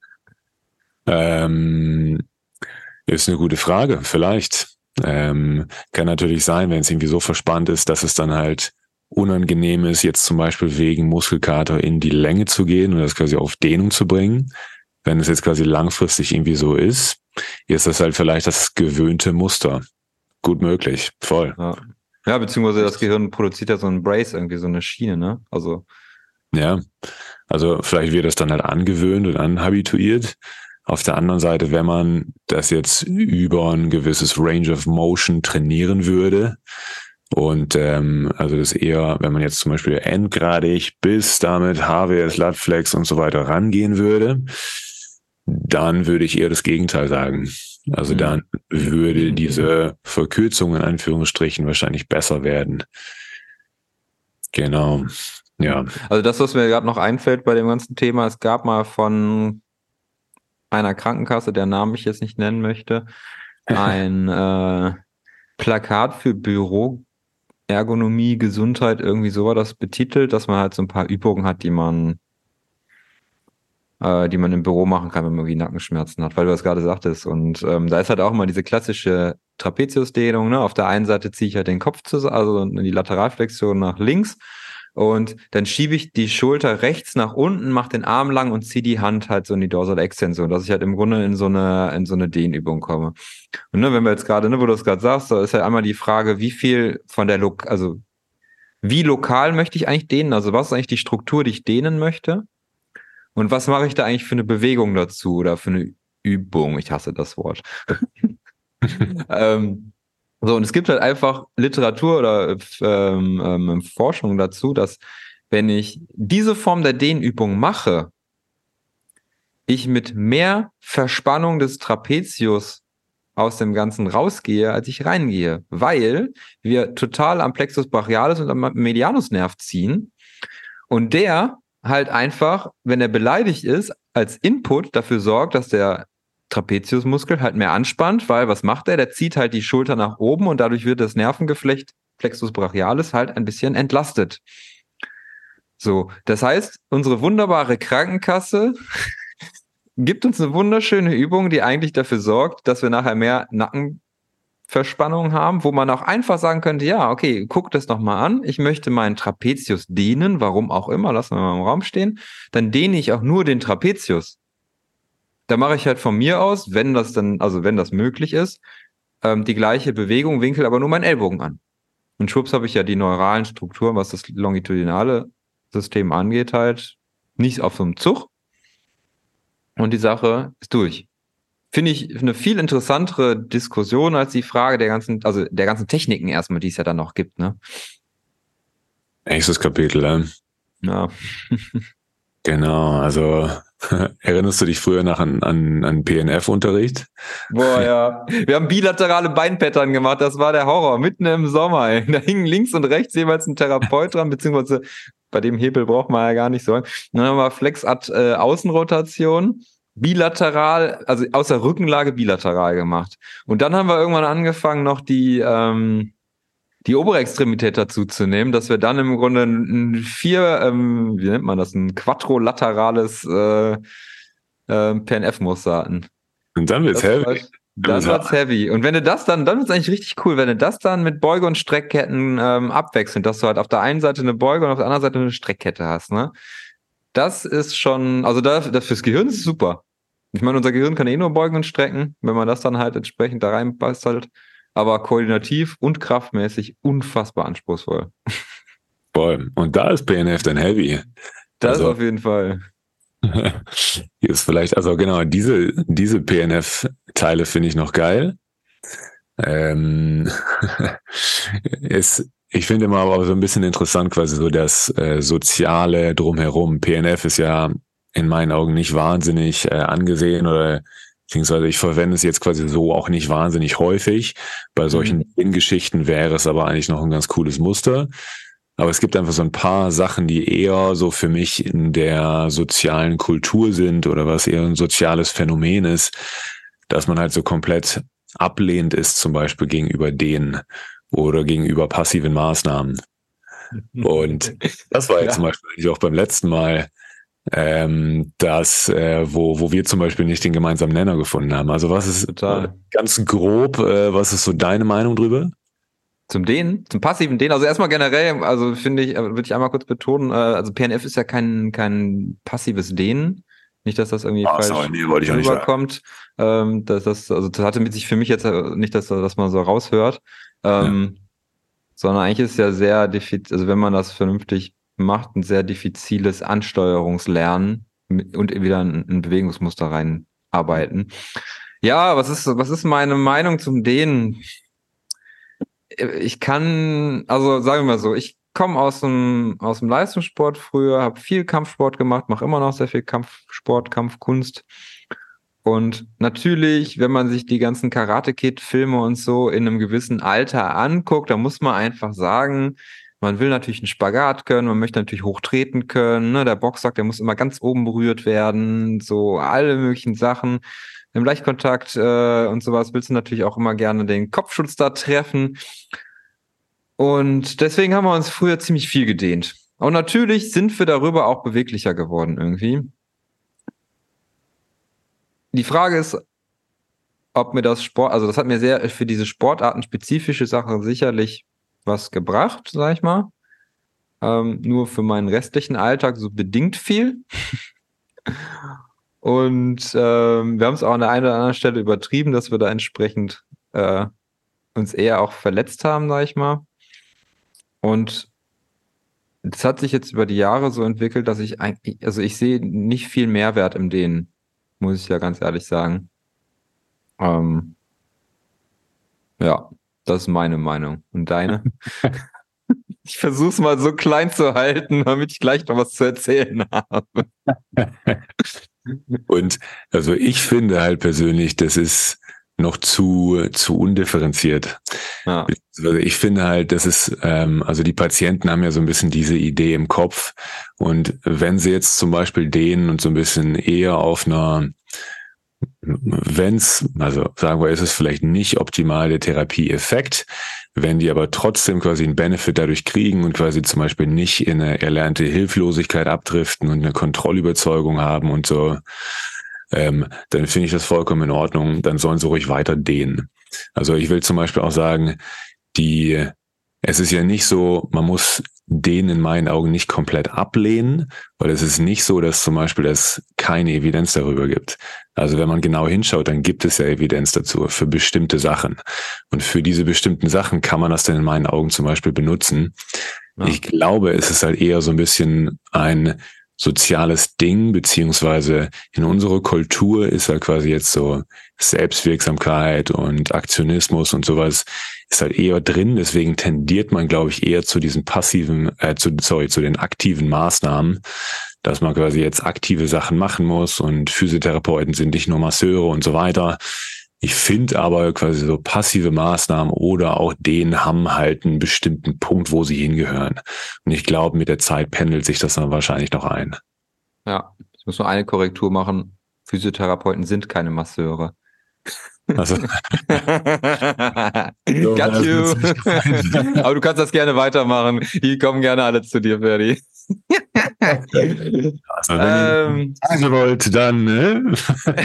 Ist eine gute Frage, vielleicht. Kann natürlich sein, wenn es irgendwie so verspannt ist, dass es dann halt unangenehm ist, jetzt zum Beispiel wegen Muskelkater in die Länge zu gehen und das quasi auf Dehnung zu bringen. Wenn es jetzt quasi langfristig irgendwie so ist das halt vielleicht das gewöhnte Muster. Gut möglich, voll. Ja, beziehungsweise das Gehirn produziert ja so ein Brace, irgendwie so eine Schiene, ne? Also. Ja, also vielleicht wird das dann halt angewöhnt und anhabituiert. Auf der anderen Seite, wenn man das jetzt über ein gewisses Range of Motion trainieren würde und also das eher, wenn man jetzt zum Beispiel endgradig bis damit HWS, Latflex und so weiter rangehen würde, dann würde ich eher das Gegenteil sagen. Also dann würde diese Verkürzung in Anführungsstrichen wahrscheinlich besser werden. Genau, ja. Also das, was mir gerade noch einfällt bei dem ganzen Thema, es gab mal von einer Krankenkasse, deren Namen ich jetzt nicht nennen möchte, ein Plakat für Büroergonomie, Gesundheit, irgendwie so war das betitelt, dass man halt so ein paar Übungen hat, die man im Büro machen kann, wenn man irgendwie Nackenschmerzen hat, weil du das gerade sagtest. Und da ist halt auch immer diese klassische Trapeziusdehnung, ne? Auf der einen Seite ziehe ich halt den Kopf also die Lateralflexion nach links und dann schiebe ich die Schulter rechts nach unten, mache den Arm lang und ziehe die Hand halt so in die Dorsal-Extension, dass ich halt im Grunde in so eine Dehnübung komme. Und ne, wenn wir jetzt gerade, ne, wo du das gerade sagst, da ist halt einmal die Frage, wie viel von der wie lokal möchte ich eigentlich dehnen? Also was ist eigentlich die Struktur, die ich dehnen möchte? Und was mache ich da eigentlich für eine Bewegung dazu oder für eine Übung? Ich hasse das Wort. So, und es gibt halt einfach Literatur oder Forschung dazu, dass wenn ich diese Form der Dehnübung mache, ich mit mehr Verspannung des Trapezius aus dem Ganzen rausgehe, als ich reingehe, weil wir total am Plexus brachialis und am Medianusnerv ziehen und der halt einfach, wenn er beleidigt ist, als Input dafür sorgt, dass der Trapeziusmuskel halt mehr anspannt, weil was macht er? Der zieht halt die Schulter nach oben und dadurch wird das Nervengeflecht Plexus brachialis halt ein bisschen entlastet. So, das heißt, unsere wunderbare Krankenkasse gibt uns eine wunderschöne Übung, die eigentlich dafür sorgt, dass wir nachher mehr Nackenverspannung haben, wo man auch einfach sagen könnte, ja, okay, guck das noch mal an, ich möchte meinen Trapezius dehnen, warum auch immer, lassen wir mal im Raum stehen, dann dehne ich auch nur den Trapezius. Da mache ich halt von mir aus, wenn das möglich ist, die gleiche Bewegung, Winkel, aber nur meinen Ellbogen an. Und schwupps habe ich ja die neuralen Strukturen, was das longitudinale System angeht, halt nicht auf so einem Zug. Und die Sache ist durch. Finde ich eine viel interessantere Diskussion als die Frage der ganzen Techniken erstmal, die es ja dann noch gibt, ne? Nächstes Kapitel, Ja. Genau, also erinnerst du dich früher noch an PNF-Unterricht? Boah, ja. Wir haben bilaterale Beinpattern gemacht, das war der Horror, mitten im Sommer. Ey. Da hingen links und rechts jeweils ein Therapeut dran, beziehungsweise bei dem Hebel braucht man ja gar nicht so. Dann haben wir Flex-Außenrotation, bilateral, also aus der Rückenlage bilateral gemacht. Und dann haben wir irgendwann angefangen, noch die obere Extremität dazu zu nehmen, dass wir dann im Grunde ein quadrolaterales PNF-Muster hatten. Und dann wird's heavy. Dann wird's heavy. Und wenn du das dann wird's eigentlich richtig cool, wenn du das dann mit Beuge- und Streckketten abwechselnd, dass du halt auf der einen Seite eine Beuge und auf der anderen Seite eine Streckkette hast, ne? Das ist schon, also fürs Gehirn ist es super. Ich meine, unser Gehirn kann nur beugen und strecken. Wenn man das dann halt entsprechend da reinbastelt, aber koordinativ und kraftmäßig unfassbar anspruchsvoll. Voll. Und da ist PNF dann heavy. Das auf jeden Fall. Hier ist vielleicht, also genau, diese PNF-Teile finde ich noch geil. Ich finde immer aber so ein bisschen interessant quasi so das Soziale drumherum. PNF ist ja in meinen Augen nicht wahnsinnig angesehen oder beziehungsweise ich verwende es jetzt quasi so auch nicht wahnsinnig häufig. Bei solchen Geschichten wäre es aber eigentlich noch ein ganz cooles Muster. Aber es gibt einfach so ein paar Sachen, die eher so für mich in der sozialen Kultur sind oder was eher ein soziales Phänomen ist, dass man halt so komplett ablehnend ist, zum Beispiel gegenüber denen oder gegenüber passiven Maßnahmen. Und das war jetzt zum Beispiel eigentlich auch beim letzten Mal, wo wir zum Beispiel nicht den gemeinsamen Nenner gefunden haben. Also was ist ganz grob, was ist so deine Meinung drüber? Zum passiven Dehnen, also erstmal generell, also finde ich, würde ich einmal kurz betonen, also PNF ist ja kein passives Dehnen. Nicht, dass das irgendwie falsch rüberkommt. Das hatte mit sich für mich jetzt nicht, dass man so raushört, sondern eigentlich ist es ja sehr diffizil, also wenn man das vernünftig macht, ein sehr diffiziles Ansteuerungslernen und wieder ein Bewegungsmuster reinarbeiten. Ja, was ist meine Meinung zum Dehnen? Sagen wir mal so, ich komme aus dem Leistungssport früher, habe viel Kampfsport gemacht, mache immer noch sehr viel Kampfsport, Kampfkunst. Und natürlich, wenn man sich die ganzen Karate-Kid-Filme und so in einem gewissen Alter anguckt, da muss man einfach sagen, man will natürlich einen Spagat können, man möchte natürlich hochtreten können, ne? Der Boxsack, der muss immer ganz oben berührt werden, so alle möglichen Sachen. Im Leichtkontakt und sowas willst du natürlich auch immer gerne den Kopfschutz da treffen. Und deswegen haben wir uns früher ziemlich viel gedehnt. Und natürlich sind wir darüber auch beweglicher geworden irgendwie. Die Frage ist, ob mir das hat mir sehr für diese Sportarten spezifische Sachen sicherlich was gebracht, sag ich mal. Nur für meinen restlichen Alltag so bedingt viel. Und wir haben es auch an der einen oder anderen Stelle übertrieben, dass wir da entsprechend uns eher auch verletzt haben, sag ich mal. Und das hat sich jetzt über die Jahre so entwickelt, dass ich sehe nicht viel Mehrwert im Dehnen, muss ich ja ganz ehrlich sagen. Ja, das ist meine Meinung. Und deine? Ich versuche es mal so klein zu halten, damit ich gleich noch was zu erzählen habe. Und also ich finde halt persönlich, das ist noch zu undifferenziert. Ja. Also ich finde halt, das ist, also die Patienten haben ja so ein bisschen diese Idee im Kopf. Und wenn sie jetzt zum Beispiel dehnen und so ein bisschen eher auf einer, also sagen wir, ist es vielleicht nicht optimal der Therapieeffekt, wenn die aber trotzdem quasi einen Benefit dadurch kriegen und quasi zum Beispiel nicht in eine erlernte Hilflosigkeit abdriften und eine Kontrollüberzeugung haben und so, dann finde ich das vollkommen in Ordnung. Dann sollen sie ruhig weiter dehnen. Also ich will zum Beispiel auch sagen, es ist ja nicht so, man muss den in meinen Augen nicht komplett ablehnen, weil es ist nicht so, dass zum Beispiel es keine Evidenz darüber gibt. Also wenn man genau hinschaut, dann gibt es ja Evidenz dazu für bestimmte Sachen. Und für diese bestimmten Sachen kann man das dann in meinen Augen zum Beispiel benutzen. Ja. Ich glaube, es ist halt eher so ein bisschen ein soziales Ding, beziehungsweise in unserer Kultur ist halt quasi jetzt so Selbstwirksamkeit und Aktionismus und sowas ist halt eher drin. Deswegen tendiert man, glaube ich, eher zu diesen zu den aktiven Maßnahmen, dass man quasi jetzt aktive Sachen machen muss und Physiotherapeuten sind nicht nur Masseure und so weiter. Ich finde aber quasi so passive Maßnahmen oder auch denen haben halt einen bestimmten Punkt, wo sie hingehören. Und ich glaube, mit der Zeit pendelt sich das dann wahrscheinlich noch ein. Ja, ich muss nur eine Korrektur machen. Physiotherapeuten sind keine Masseure. Also. Got you. Aber du kannst das gerne weitermachen. Die kommen gerne alle zu dir, Ferdi. Also, wenn ihr wollt, dann, ne?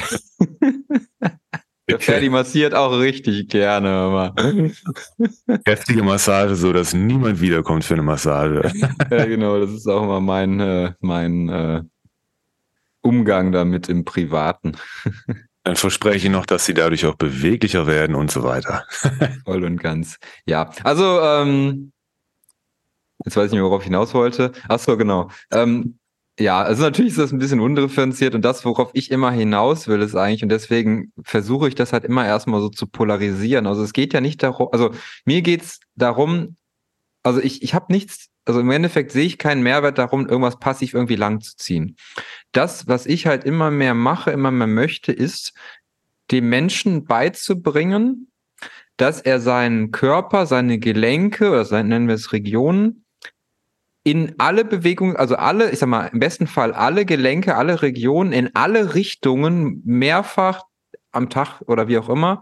Der Ferdi massiert auch richtig gerne. Aber. Heftige Massage, so dass niemand wiederkommt für eine Massage. Ja, genau, das ist auch immer mein Umgang damit im Privaten. Dann verspreche ich noch, dass sie dadurch auch beweglicher werden und so weiter. Voll und ganz. Ja, also, jetzt weiß ich nicht mehr, worauf ich hinaus wollte. Ach so, genau. Ja, also natürlich ist das ein bisschen undifferenziert und das, worauf ich immer hinaus will, ist eigentlich, und deswegen versuche ich das halt immer erstmal so zu polarisieren. Also es geht ja nicht darum, also mir geht's darum, also ich habe nichts, also im Endeffekt sehe ich keinen Mehrwert darum, irgendwas passiv irgendwie lang zu ziehen. Das, was ich halt immer mehr mache, immer mehr möchte, ist, dem Menschen beizubringen, dass er seinen Körper, seine Gelenke oder nennen wir es Regionen, in alle Bewegungen, also alle, ich sag mal, im besten Fall alle Gelenke, alle Regionen, in alle Richtungen mehrfach am Tag oder wie auch immer,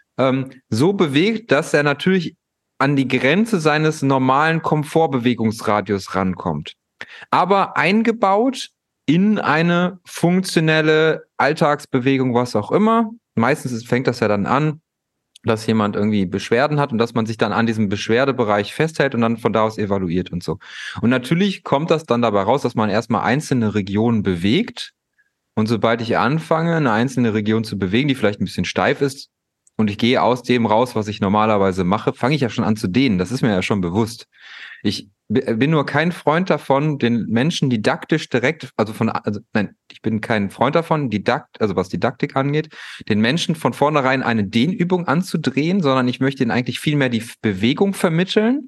so bewegt, dass er natürlich an die Grenze seines normalen Komfortbewegungsradius rankommt. Aber eingebaut in eine funktionelle Alltagsbewegung, was auch immer. Meistens fängt das ja dann an, dass jemand irgendwie Beschwerden hat und dass man sich dann an diesem Beschwerdebereich festhält und dann von da aus evaluiert und so. Und natürlich kommt das dann dabei raus, dass man erstmal einzelne Regionen bewegt. Und sobald ich anfange, eine einzelne Region zu bewegen, die vielleicht ein bisschen steif ist, und ich gehe aus dem raus, was ich normalerweise mache, fange ich ja schon an zu dehnen. Das ist mir ja schon bewusst. Ich bin nur kein Freund davon, den Menschen didaktisch direkt, ich bin kein Freund davon, was Didaktik angeht, den Menschen von vornherein eine Dehnübung anzudrehen, sondern ich möchte ihnen eigentlich viel mehr die Bewegung vermitteln.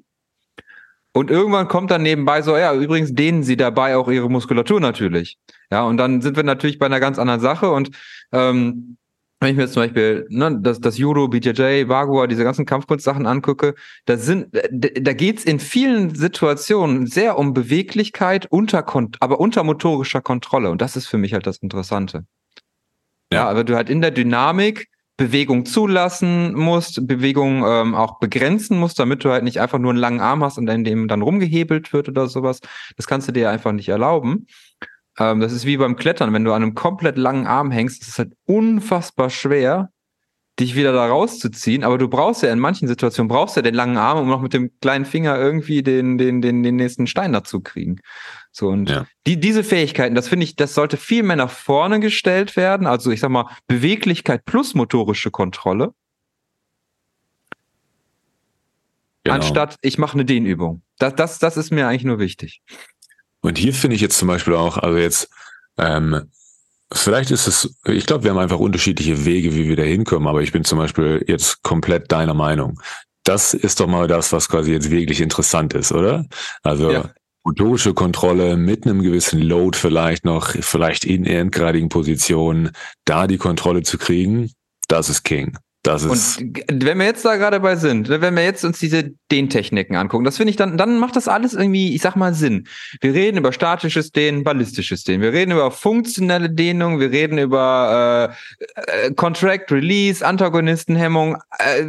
Und irgendwann kommt dann nebenbei so, ja, übrigens dehnen sie dabei auch ihre Muskulatur natürlich. Ja, und dann sind wir natürlich bei einer ganz anderen Sache und wenn ich mir jetzt zum Beispiel das Judo, BJJ, Bagua, diese ganzen Kampfkunstsachen angucke, da geht's in vielen Situationen sehr um Beweglichkeit aber unter motorischer Kontrolle. Und das ist für mich halt das Interessante. Ja, aber du halt in der Dynamik Bewegung zulassen musst, Bewegung auch begrenzen musst, damit du halt nicht einfach nur einen langen Arm hast und in dem dann rumgehebelt wird oder sowas. Das kannst du dir einfach nicht erlauben. Das ist wie beim Klettern, wenn du an einem komplett langen Arm hängst, ist es halt unfassbar schwer, dich wieder da rauszuziehen, aber du brauchst ja in manchen Situationen, den langen Arm, um noch mit dem kleinen Finger irgendwie den nächsten Stein dazu kriegen. So, und diese Fähigkeiten, das finde ich, das sollte viel mehr nach vorne gestellt werden, also ich sag mal, Beweglichkeit plus motorische Kontrolle, anstatt ich mache eine Dehnübung. Das ist mir eigentlich nur wichtig. Und hier finde ich jetzt zum Beispiel auch, also jetzt, vielleicht ist es, ich glaube, wir haben einfach unterschiedliche Wege, wie wir da hinkommen, aber ich bin zum Beispiel jetzt komplett deiner Meinung. Das ist doch mal das, was quasi jetzt wirklich interessant ist, oder? Also motorische Kontrolle mit einem gewissen Load vielleicht in endgradigen Positionen, da die Kontrolle zu kriegen, das ist King. Und wenn wir jetzt da gerade bei sind, wenn wir jetzt uns diese Dehntechniken angucken, das finde ich dann macht das alles irgendwie, ich sag mal, Sinn. Wir reden über statisches Dehnen, ballistisches Dehnen, wir reden über funktionelle Dehnung, wir reden über Contract, Release, Antagonistenhemmung,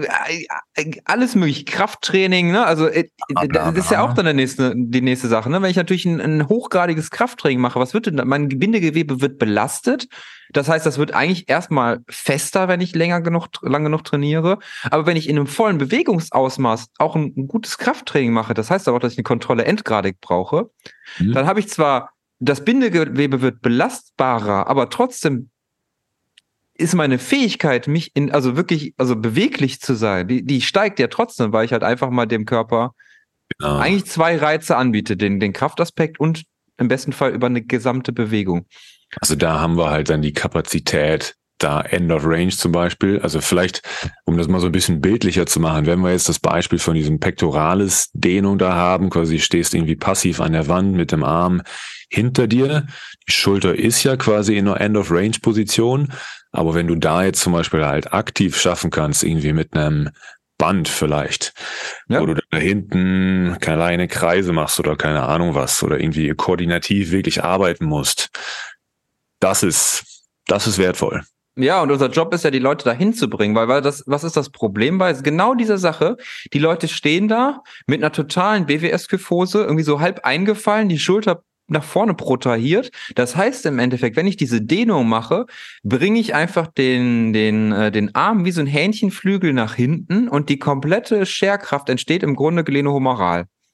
alles mögliche, Krafttraining, ne? Also das ist ja auch dann die nächste Sache, ne? Wenn ich natürlich ein hochgradiges Krafttraining mache, was wird denn da? Mein Bindegewebe wird belastet. Das heißt, das wird eigentlich erstmal fester, wenn ich lang genug trainiere. Aber wenn ich in einem vollen Bewegungsausmaß auch ein gutes Krafttraining mache, das heißt aber auch, dass ich eine Kontrolle endgradig brauche, dann habe ich zwar, das Bindegewebe wird belastbarer, aber trotzdem ist meine Fähigkeit, beweglich zu sein, die steigt ja trotzdem, weil ich halt einfach mal dem Körper eigentlich zwei Reize anbiete, den Kraftaspekt und im besten Fall über eine gesamte Bewegung. Also da haben wir halt dann die Kapazität, da End of Range zum Beispiel. Also vielleicht, um das mal so ein bisschen bildlicher zu machen, wenn wir jetzt das Beispiel von diesem Pectoralis-Dehnung da haben, quasi stehst irgendwie passiv an der Wand mit dem Arm hinter dir. Die Schulter ist ja quasi in einer End of Range Position. Aber wenn du da jetzt zum Beispiel halt aktiv schaffen kannst, irgendwie mit einem Band vielleicht, wo du da hinten kleine Kreise machst oder keine Ahnung was oder irgendwie koordinativ wirklich arbeiten musst, das ist wertvoll. Ja, und unser Job ist ja, die Leute dahin zu bringen, weil was ist das Problem bei genau dieser Sache? Die Leute stehen da mit einer totalen BWS-Kyphose, irgendwie so halb eingefallen, die Schulter nach vorne protrahiert. Das heißt im Endeffekt, wenn ich diese Dehnung mache, bringe ich einfach den Arm wie so ein Hähnchenflügel nach hinten und die komplette Scherkraft entsteht im Grunde glenohumeral.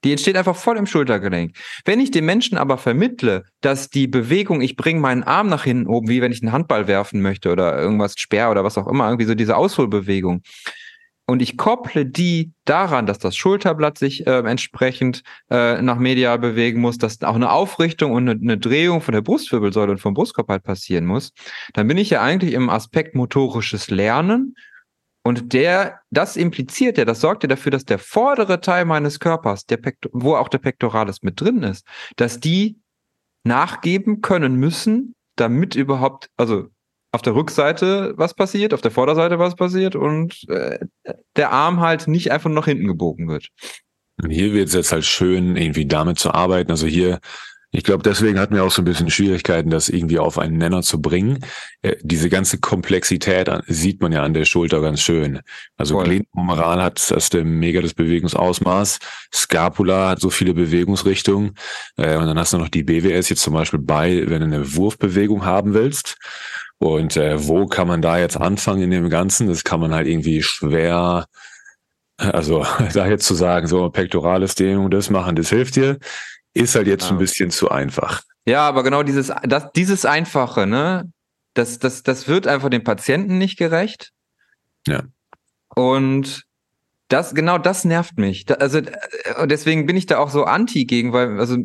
Die entsteht einfach voll im Schultergelenk. Wenn ich dem Menschen aber vermittle, dass die Bewegung, ich bringe meinen Arm nach hinten oben, wie wenn ich einen Handball werfen möchte oder irgendwas Speer oder was auch immer, irgendwie so diese Ausholbewegung. Und ich kopple die daran, dass das Schulterblatt sich entsprechend nach medial bewegen muss, dass auch eine Aufrichtung und eine Drehung von der Brustwirbelsäule und vom Brustkorb halt passieren muss, dann bin ich ja eigentlich im Aspekt motorisches Lernen. Und das impliziert ja, das sorgt ja dafür, dass der vordere Teil meines Körpers, wo auch der Pectoralis mit drin ist, dass die nachgeben können müssen, damit überhaupt, also auf der Rückseite was passiert, auf der Vorderseite was passiert und der Arm halt nicht einfach nur nach hinten gebogen wird. Und hier wird es jetzt halt schön, irgendwie damit zu arbeiten. Also hier, ich glaube, deswegen hatten wir auch so ein bisschen Schwierigkeiten, das irgendwie auf einen Nenner zu bringen. Diese ganze Komplexität sieht man ja an der Schulter ganz schön. Also glenohumeral hat mega das Bewegungsausmaß. Scapula hat so viele Bewegungsrichtungen. Und dann hast du noch die BWS jetzt zum Beispiel wenn du eine Wurfbewegung haben willst. Und wo kann man da jetzt anfangen in dem Ganzen? Das kann man halt irgendwie schwer, also da jetzt zu sagen, so Pectoralis-Dehnung, das machen, das hilft dir, ist halt jetzt ein bisschen zu einfach. Ja, aber genau dieses Einfache, ne, das wird einfach dem Patienten nicht gerecht. Ja. Und das nervt mich. Deswegen bin ich da auch so anti gegen, weil, also,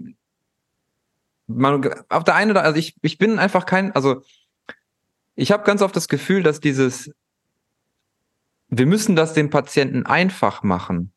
auf der einen oder also ich bin einfach ich habe ganz oft das Gefühl, dass wir müssen das dem Patienten einfach machen,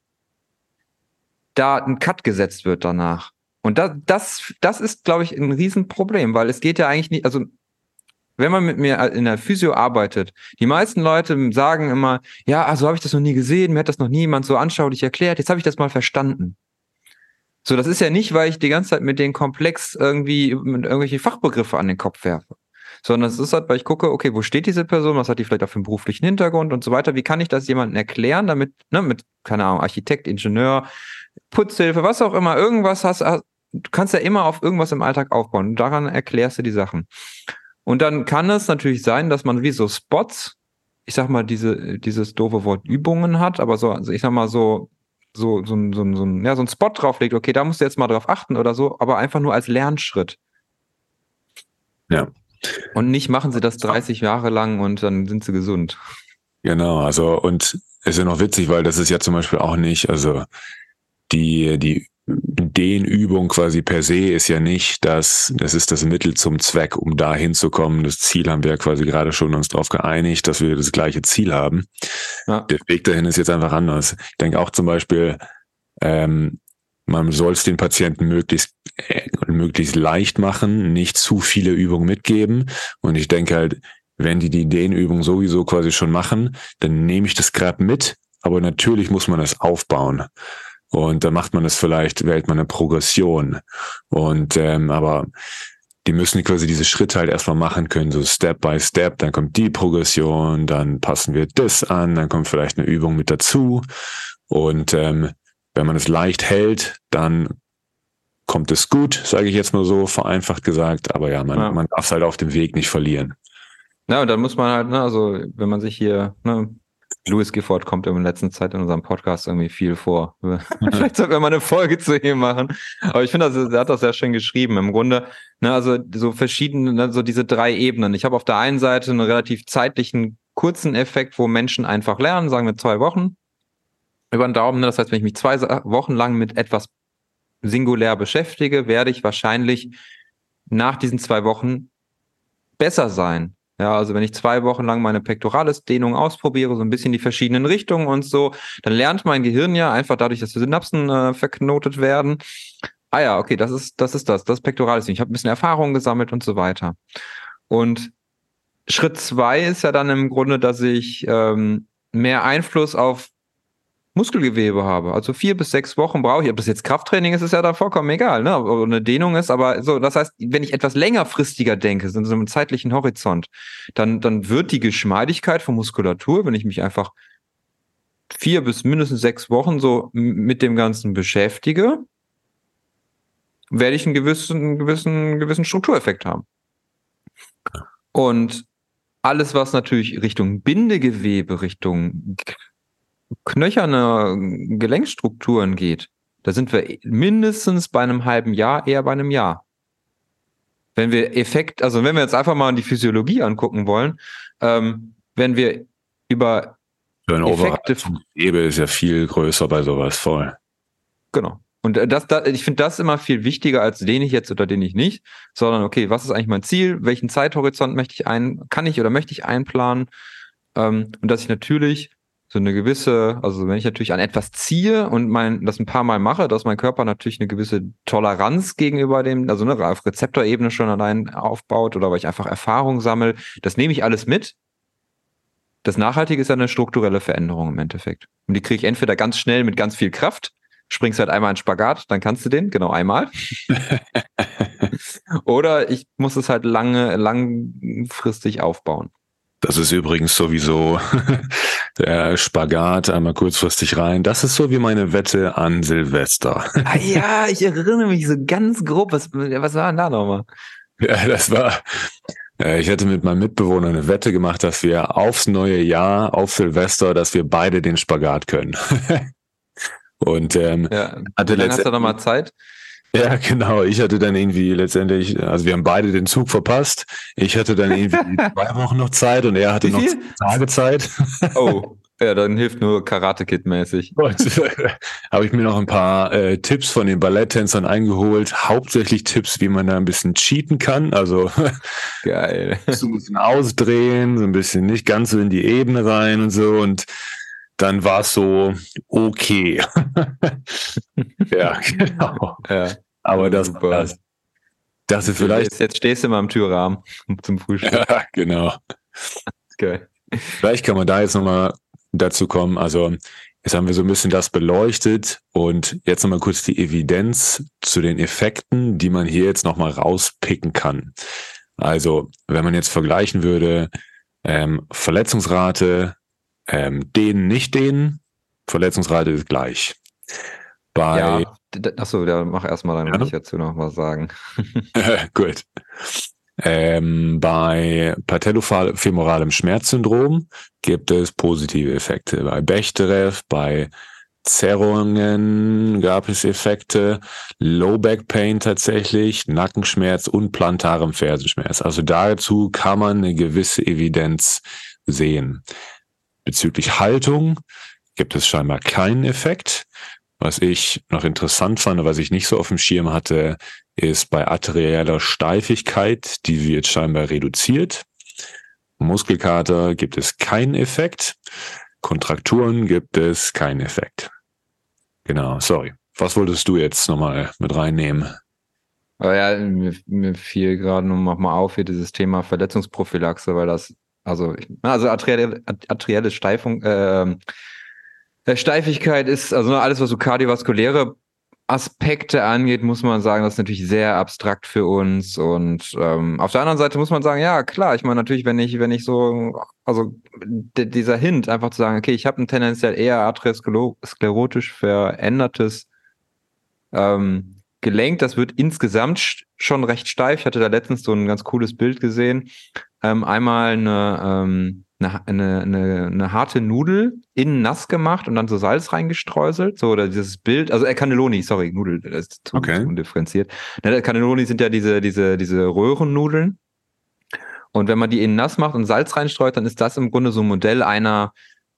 da ein Cut gesetzt wird danach. Und das ist, glaube ich, ein Riesenproblem, weil es geht ja eigentlich nicht, also wenn man mit mir in der Physio arbeitet, die meisten Leute sagen immer, ja, also habe ich das noch nie gesehen, mir hat das noch nie jemand so anschaulich erklärt, jetzt habe ich das mal verstanden. So, das ist ja nicht, weil ich die ganze Zeit mit denen komplex irgendwie mit irgendwelche Fachbegriffe an den Kopf werfe. Sondern es ist halt, weil ich gucke, okay, wo steht diese Person, was hat die vielleicht auch für einen beruflichen Hintergrund und so weiter, wie kann ich das jemandem erklären, damit, ne, mit, keine Ahnung, Architekt, Ingenieur, Putzhilfe, was auch immer, irgendwas du kannst ja immer auf irgendwas im Alltag aufbauen und daran erklärst du die Sachen. Und dann kann es natürlich sein, dass man wie so Spots, ich sag mal, dieses doofe Wort Übungen hat, aber so, also ich sag mal so ein Spot drauflegt, okay, da musst du jetzt mal drauf achten oder so, aber einfach nur als Lernschritt. Ja. Und nicht machen sie das 30 Jahre lang und dann sind sie gesund. Genau, also und es ist ja noch witzig, weil das ist ja zum Beispiel auch nicht, also die Dehnübung quasi per se ist ja nicht das ist das Mittel zum Zweck, um da hinzukommen. Das Ziel haben wir ja quasi gerade schon uns darauf geeinigt, dass wir das gleiche Ziel haben. Ja. Der Weg dahin ist jetzt einfach anders. Ich denke auch zum Beispiel, man soll es den Patienten möglichst leicht machen, nicht zu viele Übungen mitgeben. Und ich denke halt, wenn die Dehnübung sowieso quasi schon machen, dann nehme ich das gerade mit. Aber natürlich muss man es aufbauen. Und dann macht man es wählt man eine Progression. Und aber die müssen quasi diese Schritte halt erstmal machen können, so Step by Step. Dann kommt die Progression, dann passen wir das an, dann kommt vielleicht eine Übung mit dazu. Und wenn man es leicht hält, dann kommt es gut, sage ich jetzt mal so, vereinfacht gesagt. Aber ja, man darf es halt auf dem Weg nicht verlieren. Ja, und dann muss man halt, ne, also wenn man sich hier, ne, Louis Gifford kommt in der letzten Zeit in unserem Podcast irgendwie viel vor. Vielleicht sollten wir mal eine Folge zu ihm machen. Aber ich finde, er hat das sehr schön geschrieben. Im Grunde, ne, also so verschiedene, ne, so diese 3 Ebenen. Ich habe auf der einen Seite einen relativ zeitlichen, kurzen Effekt, wo Menschen einfach lernen, sagen wir 2 Wochen über den Daumen. Das heißt, wenn ich mich 2 Wochen lang mit etwas singulär beschäftige, werde ich wahrscheinlich nach diesen 2 Wochen besser sein. Ja, also wenn ich 2 Wochen lang meine Pectoralis-Dehnung ausprobiere, so ein bisschen die verschiedenen Richtungen und so, dann lernt mein Gehirn ja einfach dadurch, dass die Synapsen verknotet werden. Ah ja, okay, das ist das Pectoralis. Ich habe ein bisschen Erfahrung gesammelt und so weiter. Und Schritt 2 ist ja dann im Grunde, dass ich mehr Einfluss auf Muskelgewebe habe. Also 4 bis 6 Wochen brauche ich. Ob das jetzt Krafttraining ist, ist ja da vollkommen egal, ne? Ob eine Dehnung ist, aber so, das heißt, wenn ich etwas längerfristiger denke, so einem zeitlichen Horizont, dann wird die Geschmeidigkeit von Muskulatur, wenn ich mich einfach 4 bis mindestens 6 Wochen so mit dem Ganzen beschäftige, werde ich einen gewissen Struktureffekt haben. Und alles, was natürlich Richtung Bindegewebe, Richtung knöcherne Gelenkstrukturen geht, Da sind wir mindestens bei einem halben Jahr, eher bei einem Jahr. Wenn wir wenn wir jetzt einfach mal die Physiologie angucken wollen, wenn wir über Effekte... Gewebe ist ja viel größer bei sowas, voll. Genau. Und ich finde das immer viel wichtiger, als den ich jetzt oder den ich nicht, sondern okay, was ist eigentlich mein Ziel? Welchen Zeithorizont möchte ich einplanen? Und dass ich natürlich so eine gewisse, also wenn ich natürlich an etwas ziehe und das ein paar Mal mache, dass mein Körper natürlich eine gewisse Toleranz gegenüber dem, also auf Rezeptorebene schon allein aufbaut oder weil ich einfach Erfahrung sammle, das nehme ich alles mit. Das Nachhaltige ist ja eine strukturelle Veränderung im Endeffekt. Und die kriege ich entweder ganz schnell mit ganz viel Kraft, springst halt einmal in Spagat, dann kannst du den, genau einmal. Oder ich muss es halt langfristig aufbauen. Das ist übrigens sowieso der Spagat, einmal kurzfristig rein. Das ist so wie meine Wette an Silvester. Ah ja, ich erinnere mich so ganz grob. Was war denn da nochmal? Ja, das war, ich hatte mit meinem Mitbewohner eine Wette gemacht, dass wir aufs neue Jahr, auf Silvester, dass wir beide den Spagat können. Und wie lange hast du nochmal Zeit? Ja, genau. Ich hatte dann irgendwie letztendlich, also wir haben beide den Zug verpasst. Ich hatte dann irgendwie 2 Wochen noch Zeit und er hatte noch 2 Tage Zeit. Oh, ja, dann hilft nur Karate-Kid-mäßig. Habe ich mir noch ein paar Tipps von den Balletttänzern eingeholt. Hauptsächlich Tipps, wie man da ein bisschen cheaten kann. Also geil. So ein bisschen ausdrehen, so ein bisschen nicht ganz so in die Ebene rein und so. Und dann war es so okay. Ja, genau. Ja, aber das ist vielleicht. Jetzt stehst du mal am Türrahmen zum Frühstück. Ja, genau. Geil. Vielleicht kann man da jetzt nochmal dazu kommen. Also, jetzt haben wir so ein bisschen das beleuchtet und jetzt nochmal kurz die Evidenz zu den Effekten, die man hier jetzt nochmal rauspicken kann. Also, wenn man jetzt vergleichen würde, Verletzungsrate, dehnen, nicht dehnen, Verletzungsrate ist gleich. Achso, mach erstmal, dann will ich dazu noch was sagen. Gut. Bei patellofemoralem Schmerzsyndrom gibt es positive Effekte. Bei Bechterew, bei Zerrungen gab es Effekte, Low Back Pain tatsächlich, Nackenschmerz und plantarem Fersenschmerz. Also dazu kann man eine gewisse Evidenz sehen. Bezüglich Haltung gibt es scheinbar keinen Effekt. Was ich noch interessant fand, was ich nicht so auf dem Schirm hatte, ist bei arterieller Steifigkeit, die wird scheinbar reduziert. Muskelkater gibt es keinen Effekt. Kontrakturen gibt es keinen Effekt. Genau, sorry. Was wolltest du jetzt nochmal mit reinnehmen? Aber ja, mir fiel gerade nochmal auf hier dieses Thema Verletzungsprophylaxe, weil das, also arterielle Steifigkeit ist, also alles, was so kardiovaskuläre Aspekte angeht, muss man sagen, das ist natürlich sehr abstrakt für uns. Und auf der anderen Seite muss man sagen, ja klar, ich meine natürlich, wenn ich so, also dieser Hint, einfach zu sagen, okay, ich habe ein tendenziell eher arteriosklerotisch verändertes Gelenk, das wird insgesamt schon recht steif. Ich hatte da letztens so ein ganz cooles Bild gesehen. Einmal eine harte Nudel innen nass gemacht und dann so Salz reingestreuselt. So, oder dieses Bild, also Cannelloni, sorry, Nudel, das ist zu undifferenziert. Cannelloni sind ja diese Röhrennudeln. Und wenn man die innen nass macht und Salz reinstreut, dann ist das im Grunde so ein Modell einer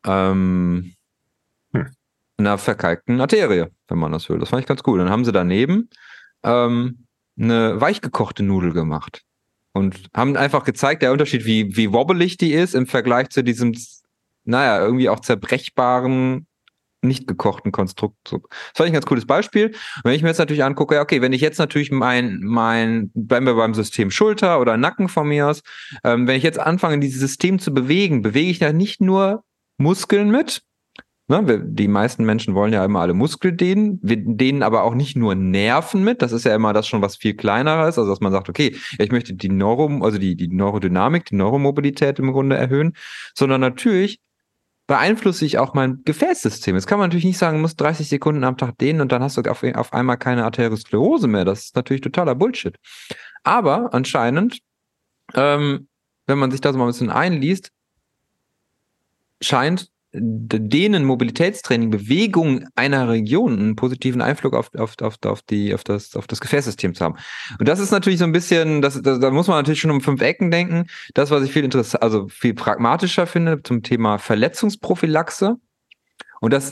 verkalkten Arterie, wenn man das will. Das fand ich ganz cool. Dann haben sie daneben eine weichgekochte Nudel gemacht. Und haben einfach gezeigt, der Unterschied, wie wobbelig die ist im Vergleich zu diesem, irgendwie auch zerbrechbaren, nicht gekochten Konstrukt. Das fand ich ein ganz cooles Beispiel. Und wenn ich mir jetzt natürlich angucke, okay, wenn ich jetzt natürlich bleiben wir beim System Schulter oder Nacken von mir aus, wenn ich jetzt anfange, dieses System zu bewege ich ja nicht nur Muskeln mit. Die meisten Menschen wollen ja immer alle Muskeln dehnen. Wir dehnen aber auch nicht nur Nerven mit. Das ist ja immer das schon was viel kleineres. Also dass man sagt, okay, ich möchte die Neurodynamik, die Neuromobilität im Grunde erhöhen, sondern natürlich beeinflusse ich auch mein Gefäßsystem. Jetzt kann man natürlich nicht sagen, du musst 30 Sekunden am Tag dehnen und dann hast du auf einmal keine Arteriosklerose mehr. Das ist natürlich totaler Bullshit. Aber anscheinend, wenn man sich da so mal ein bisschen einliest, scheint Dehnen, Mobilitätstraining, Bewegung einer Region einen positiven Einfluss auf das Gefäßsystem zu haben. Und das ist natürlich so ein bisschen, da muss man natürlich schon um 5 Ecken denken. Das, was ich viel pragmatischer finde zum Thema Verletzungsprophylaxe. Und das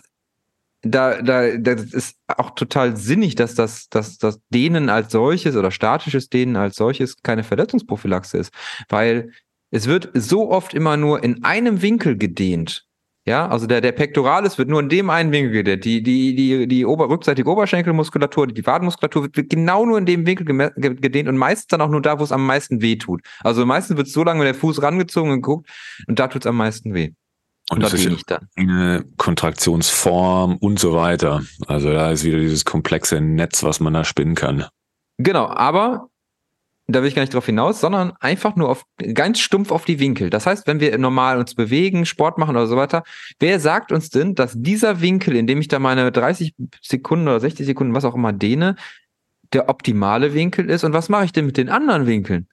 ist auch total sinnig, dass das Dehnen als solches oder statisches Dehnen als solches keine Verletzungsprophylaxe ist, weil es wird so oft immer nur in einem Winkel gedehnt. Ja, also der Pectoralis wird nur in dem einen Winkel gedehnt. Die rückseitige Oberschenkelmuskulatur, die Wadenmuskulatur wird genau nur in dem Winkel gedehnt und meistens dann auch nur da, wo es am meisten weh tut. Also meistens wird es so lange, wenn der Fuß rangezogen und geguckt und da tut es am meisten weh. Und das ist eine Kontraktionsform und so weiter. Also da ist wieder dieses komplexe Netz, was man da spinnen kann. Genau, aber da will ich gar nicht drauf hinaus, sondern einfach nur ganz stumpf auf die Winkel. Das heißt, wenn wir normal uns bewegen, Sport machen oder so weiter, wer sagt uns denn, dass dieser Winkel, in dem ich da meine 30 Sekunden oder 60 Sekunden, was auch immer dehne, der optimale Winkel ist? Und was mache ich denn mit den anderen Winkeln?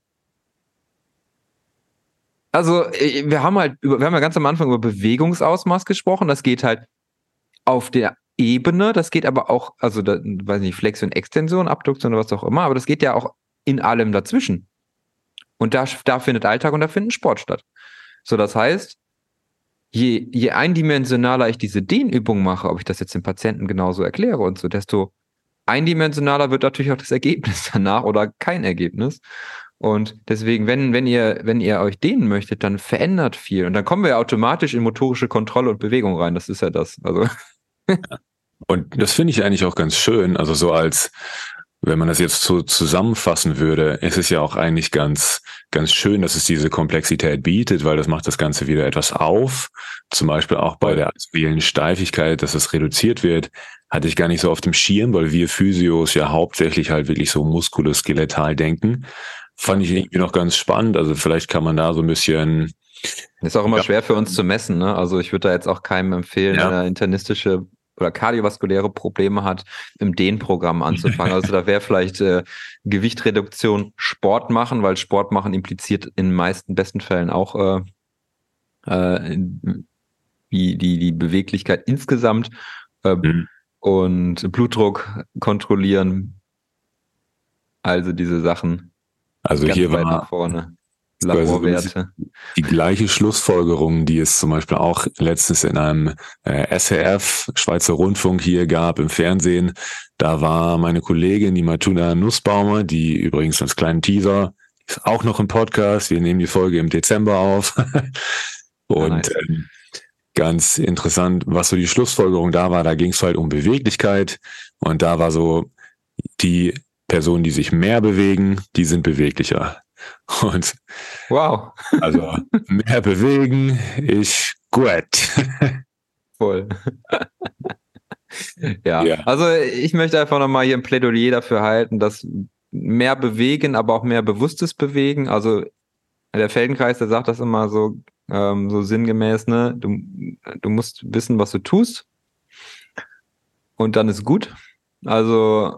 Also, wir haben ja ganz am Anfang über Bewegungsausmaß gesprochen. Das geht halt auf der Ebene, das geht aber auch, also, weiß nicht, Flexion, Extension, Abduktion oder was auch immer, aber das geht ja auch in allem dazwischen. Und da findet Alltag und da findet Sport statt. So, das heißt, je eindimensionaler ich diese Dehnübung mache, ob ich das jetzt dem Patienten genauso erkläre und so, desto eindimensionaler wird natürlich auch das Ergebnis danach oder kein Ergebnis. Und deswegen, wenn ihr euch dehnen möchtet, dann verändert viel. Und dann kommen wir ja automatisch in motorische Kontrolle und Bewegung rein. Das ist ja das. Also. Und das finde ich eigentlich auch ganz schön. Also so wenn man das jetzt so zusammenfassen würde, ist es ja auch eigentlich ganz, ganz schön, dass es diese Komplexität bietet, weil das macht das Ganze wieder etwas auf. Zum Beispiel auch bei der axialen Steifigkeit, dass es reduziert wird, hatte ich gar nicht so auf dem Schirm, weil wir Physios ja hauptsächlich halt wirklich so muskuloskeletal denken. Fand ich irgendwie noch ganz spannend. Also vielleicht kann man da so ein bisschen... Ist auch immer schwer für uns zu messen, ne? Also ich würde da jetzt auch keinem empfehlen, wenn er internistische oder kardiovaskuläre Probleme hat, im Dehnprogramm anzufangen. Also da wäre vielleicht Gewichtreduktion, Sport machen, weil Sport machen impliziert in den meisten besten Fällen auch die Beweglichkeit insgesamt und Blutdruck kontrollieren. Also diese Sachen. Also ganz hier weit war nach vorne. Laborwerte. Die gleiche Schlussfolgerung, die es zum Beispiel auch letztens in einem SRF, Schweizer Rundfunk hier gab im Fernsehen. Da war meine Kollegin, die Matuna Nussbaumer, die übrigens als kleinen Teaser, ist auch noch im Podcast. Wir nehmen die Folge im Dezember auf. Und ganz interessant, was so die Schlussfolgerung da war. Da ging es halt um Beweglichkeit. Und da war so, die Personen, die sich mehr bewegen, die sind beweglicher. Und wow. Also mehr bewegen ist gut. Voll. Ja, also ich möchte einfach nochmal hier ein Plädoyer dafür halten, dass mehr bewegen, aber auch mehr bewusstes Bewegen. Also der Feldenkreis, der sagt das immer so sinngemäß, ne? Du musst wissen, was du tust und dann ist gut. Also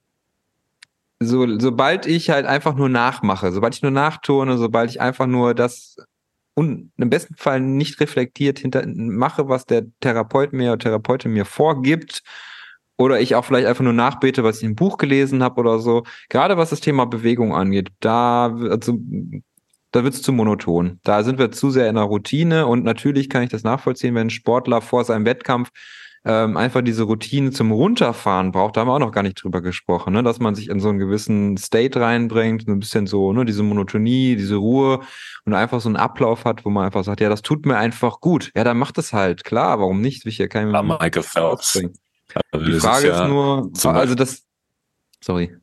sobald ich halt einfach nur nachmache, sobald ich nur nachturne, sobald ich einfach nur das und im besten Fall nicht reflektiert mache, was der Therapeutin mir vorgibt, oder ich auch vielleicht einfach nur nachbete, was ich im Buch gelesen habe oder so. Gerade was das Thema Bewegung angeht, da wird es zu monoton. Da sind wir zu sehr in der Routine und natürlich kann ich das nachvollziehen, wenn ein Sportler vor seinem Wettkampf einfach diese Routine zum Runterfahren braucht. Da haben wir auch noch gar nicht drüber gesprochen, ne? Dass man sich in so einen gewissen State reinbringt, ein bisschen so, ne, diese Monotonie, diese Ruhe und einfach so einen Ablauf hat, wo man einfach sagt, ja, das tut mir einfach gut. Ja, dann macht es halt. Klar, warum nicht? Will ich ja keinem Michael Phelps. Also die Frage ist nur, also das, sorry.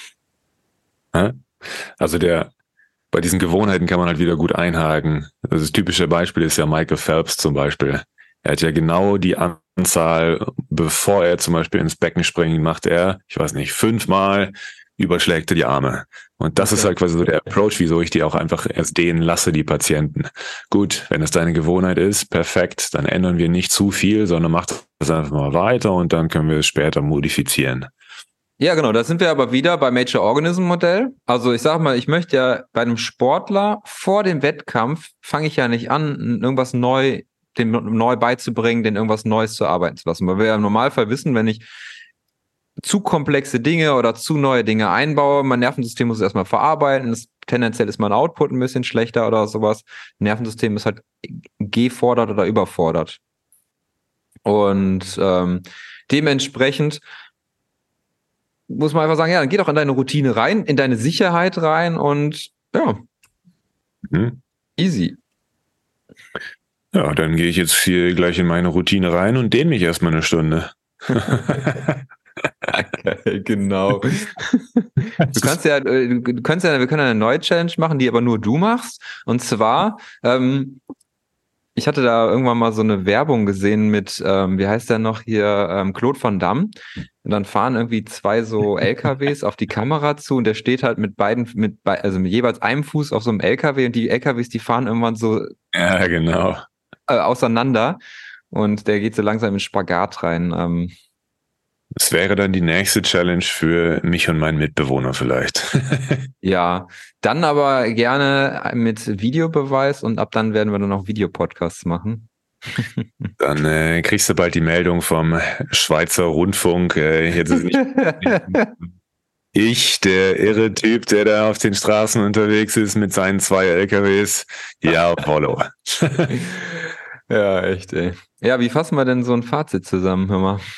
Also bei diesen Gewohnheiten kann man halt wieder gut einhaken. Also das typische Beispiel ist ja Michael Phelps zum Beispiel. Er hat ja genau die Anzahl, bevor er zum Beispiel ins Becken springt, macht er, ich weiß nicht, 5-mal überschlägt er die Arme. Und das ist halt quasi so der Approach, wieso ich die auch einfach erst dehnen lasse, die Patienten. Gut, wenn es deine Gewohnheit ist, perfekt, dann ändern wir nicht zu viel, sondern macht das einfach mal weiter und dann können wir es später modifizieren. Ja, genau, da sind wir aber wieder beim Major-Organism-Modell. Also ich sag mal, ich möchte ja bei einem Sportler vor dem Wettkampf, fange ich ja nicht an, irgendwas neu dem neu beizubringen, den irgendwas Neues zu arbeiten zu lassen. Weil wir ja im Normalfall wissen, wenn ich zu komplexe Dinge oder zu neue Dinge einbaue, mein Nervensystem muss es erstmal verarbeiten, tendenziell ist mein Output ein bisschen schlechter oder sowas. Nervensystem ist halt gefordert oder überfordert. Und dementsprechend muss man einfach sagen, ja, dann geh doch in deine Routine rein, in deine Sicherheit rein und ja, easy. Ja, dann gehe ich jetzt hier gleich in meine Routine rein und dehne mich erstmal eine Stunde. Okay, genau. Wir können eine neue Challenge machen, die aber nur du machst. Und zwar, ich hatte da irgendwann mal so eine Werbung gesehen mit, wie heißt der noch hier, Claude Van Damme. Und dann fahren irgendwie 2 so LKWs auf die Kamera zu und der steht halt mit jeweils einem Fuß auf so einem LKW und die LKWs, die fahren irgendwann so Ja, genau. Auseinander und der geht so langsam in Spagat rein. Das wäre dann die nächste Challenge für mich und meinen Mitbewohner vielleicht. Ja, dann aber gerne mit Videobeweis und ab dann werden wir nur noch Videopodcasts machen. Dann kriegst du bald die Meldung vom Schweizer Rundfunk. Jetzt ist nicht ich, der irre Typ, der da auf den Straßen unterwegs ist mit seinen 2 LKWs. Ja, Follow. Ja, echt, ey. Ja, wie fassen wir denn so ein Fazit zusammen, hör mal?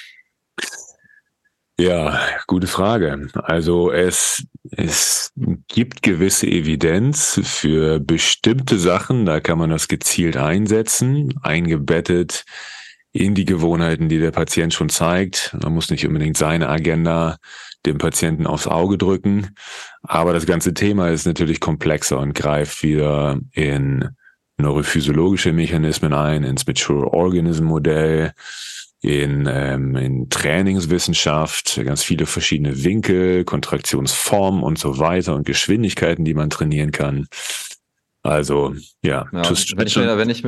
Ja, gute Frage. Also es gibt gewisse Evidenz für bestimmte Sachen, da kann man das gezielt einsetzen, eingebettet in die Gewohnheiten, die der Patient schon zeigt. Man muss nicht unbedingt seine Agenda dem Patienten aufs Auge drücken, aber das ganze Thema ist natürlich komplexer und greift wieder in neurophysiologische Mechanismen ein, ins Mature Organism Modell, in Trainingswissenschaft, ganz viele verschiedene Winkel, Kontraktionsformen und so weiter und Geschwindigkeiten, die man trainieren kann. Also, ja. Wenn ich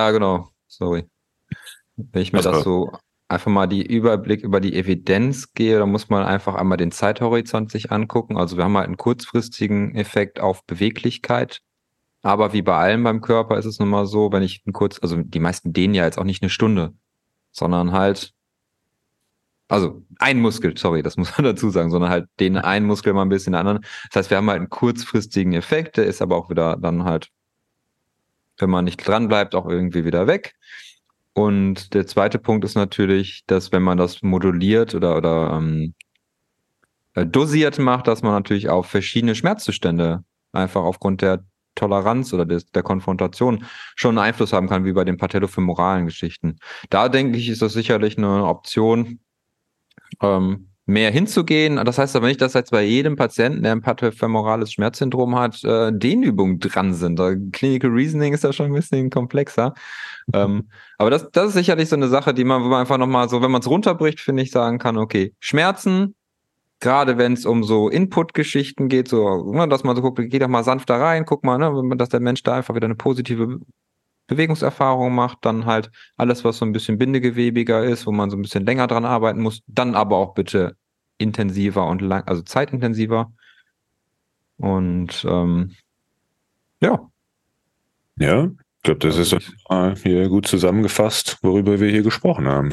mir das so einfach mal die Überblick über die Evidenz gehe, dann muss man einfach einmal den Zeithorizont sich angucken. Also wir haben halt einen kurzfristigen Effekt auf Beweglichkeit. Aber wie bei allem beim Körper ist es nun mal so, also die meisten dehnen ja jetzt auch nicht eine Stunde, sondern halt, also ein Muskel, sorry, das muss man dazu sagen, sondern halt den einen Muskel mal ein bisschen, den anderen. Das heißt, wir haben halt einen kurzfristigen Effekt, der ist aber auch wieder dann halt, wenn man nicht dran bleibt, auch irgendwie wieder weg. Und der zweite Punkt ist natürlich, dass wenn man das moduliert oder dosiert macht, dass man natürlich auf verschiedene Schmerzzustände einfach aufgrund der Toleranz oder der Konfrontation schon einen Einfluss haben kann, wie bei den patellofemoralen Geschichten. Da denke ich, ist das sicherlich eine Option, mehr hinzugehen. Das heißt aber nicht, dass jetzt bei jedem Patienten, der ein patellofemorales Schmerzsyndrom hat, Dehnübungen dran sind. Clinical Reasoning ist da schon ein bisschen komplexer. Aber das ist sicherlich so eine Sache, wo man einfach nochmal so, wenn man es runterbricht, finde ich, sagen kann, okay, Schmerzen, gerade wenn es um so Input-Geschichten geht, so, dass man so guckt, geh doch mal sanft da rein, guck mal, dass der Mensch da einfach wieder eine positive Bewegungserfahrung macht, dann halt alles, was so ein bisschen bindegewebiger ist, wo man so ein bisschen länger dran arbeiten muss, dann aber auch bitte intensiver und also zeitintensiver. Und ja. Ja, ich glaube, das ist hier gut zusammengefasst, worüber wir hier gesprochen haben.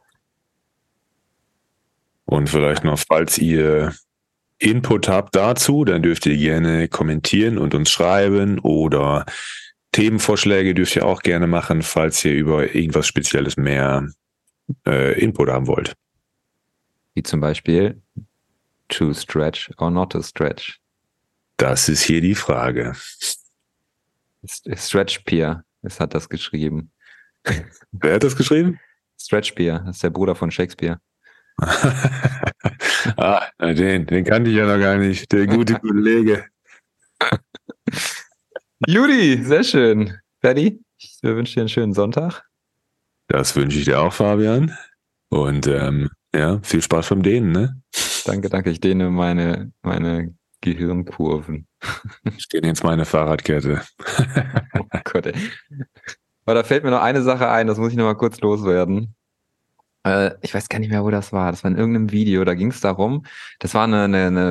Und vielleicht noch, falls ihr Input habt dazu, dann dürft ihr gerne kommentieren und uns schreiben oder Themenvorschläge dürft ihr auch gerne machen, falls ihr über irgendwas Spezielles mehr Input haben wollt. Wie zum Beispiel to stretch or not to stretch. Das ist hier die Frage. Stretch Peer, hat das geschrieben. Wer hat das geschrieben? Stretch Peer, das ist der Bruder von Shakespeare. Den kannte ich ja noch gar nicht. Der gute Kollege. Judy, sehr schön. Ferdi, ich wünsche dir einen schönen Sonntag. Das wünsche ich dir auch, Fabian. Und viel Spaß beim Dehnen, ne? Danke. Ich dehne meine Gehirnkurven. Ich dehne jetzt meine Fahrradkette. Oh Gott, ey. Aber da fällt mir noch eine Sache ein, das muss ich noch mal kurz loswerden. Ich weiß gar nicht mehr, wo das war. Das war in irgendeinem Video, da ging es darum, das war eine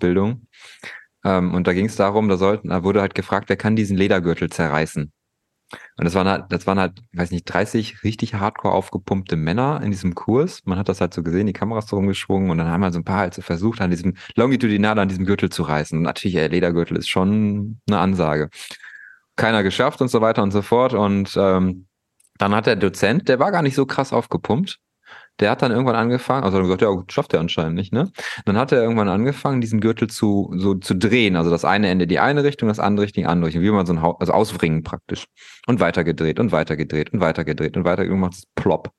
Fitnesstrainer-Ausbildung. Und da ging es darum, da wurde halt gefragt, wer kann diesen Ledergürtel zerreißen? Und das waren halt, ich weiß nicht, 30 richtig hardcore aufgepumpte Männer in diesem Kurs. Man hat das halt so gesehen, die Kameras so rumgeschwungen und dann haben halt so ein paar halt so versucht, an diesem longitudinal an diesem Gürtel zu reißen. Und natürlich, der Ledergürtel ist schon eine Ansage. Keiner geschafft und so weiter und so fort. Und dann hat der Dozent, der war gar nicht so krass aufgepumpt. Der hat dann irgendwann angefangen, also gesagt, ja, schafft er anscheinend nicht, ne? Dann hat er irgendwann angefangen, diesen Gürtel zu drehen. Also das eine Ende die eine Richtung, das andere Richtung die andere Richtung. Wie man so also auswringen praktisch. Und weitergedreht und weitergedreht und weitergedreht und weitergedreht und macht es plopp.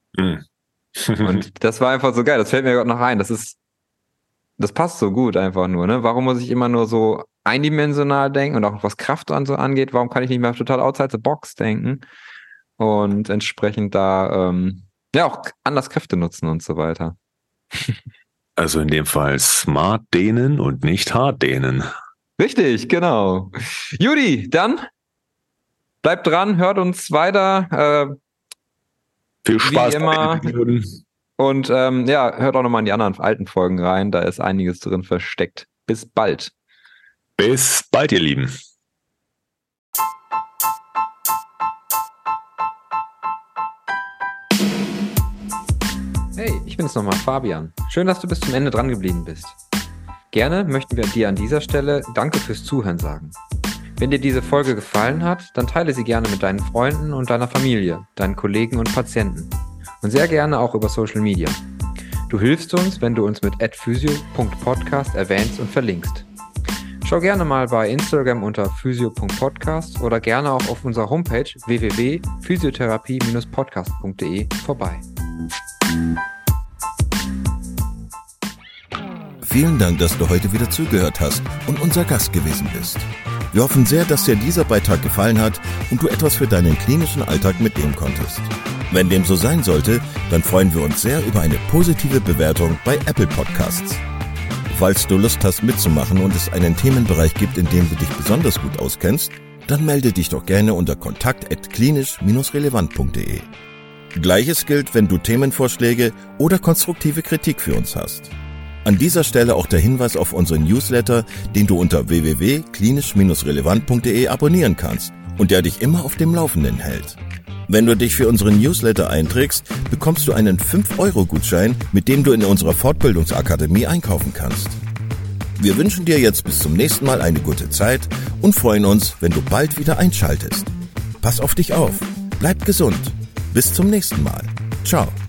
Und das war einfach so geil. Das fällt mir gerade noch ein. Das passt so gut einfach nur, ne? Warum muss ich immer nur so eindimensional denken und auch was Kraft und so angeht? Warum kann ich nicht mehr total outside the box denken? Und entsprechend da, auch anders Kräfte nutzen und so weiter. Also in dem Fall smart dehnen und nicht hart dehnen. Richtig, genau. Judy, dann bleibt dran, hört uns weiter. Viel Spaß wie immer. bei den Und hört auch nochmal in die anderen alten Folgen rein. Da ist einiges drin versteckt. Bis bald. Bis bald, ihr Lieben. Hey, ich bin's nochmal, Fabian. Schön, dass du bis zum Ende dran geblieben bist. Gerne möchten wir dir an dieser Stelle Danke fürs Zuhören sagen. Wenn dir diese Folge gefallen hat, dann teile sie gerne mit deinen Freunden und deiner Familie, deinen Kollegen und Patienten. Und sehr gerne auch über Social Media. Du hilfst uns, wenn du uns mit @physio.podcast erwähnst und verlinkst. Schau gerne mal bei Instagram unter physio.podcast oder gerne auch auf unserer Homepage www.physiotherapie-podcast.de vorbei. Vielen Dank, dass du heute wieder zugehört hast und unser Gast gewesen bist. Wir hoffen sehr, dass dir dieser Beitrag gefallen hat und du etwas für deinen klinischen Alltag mitnehmen konntest. Wenn dem so sein sollte, dann freuen wir uns sehr über eine positive Bewertung bei Apple Podcasts. Falls du Lust hast mitzumachen und es einen Themenbereich gibt, in dem du dich besonders gut auskennst, dann melde dich doch gerne unter kontakt@klinisch-relevant.de. Gleiches gilt, wenn du Themenvorschläge oder konstruktive Kritik für uns hast. An dieser Stelle auch der Hinweis auf unseren Newsletter, den du unter www.klinisch-relevant.de abonnieren kannst und der dich immer auf dem Laufenden hält. Wenn du dich für unseren Newsletter einträgst, bekommst du einen 5-Euro-Gutschein, mit dem du in unserer Fortbildungsakademie einkaufen kannst. Wir wünschen dir jetzt bis zum nächsten Mal eine gute Zeit und freuen uns, wenn du bald wieder einschaltest. Pass auf dich auf, bleib gesund. Bis zum nächsten Mal. Ciao.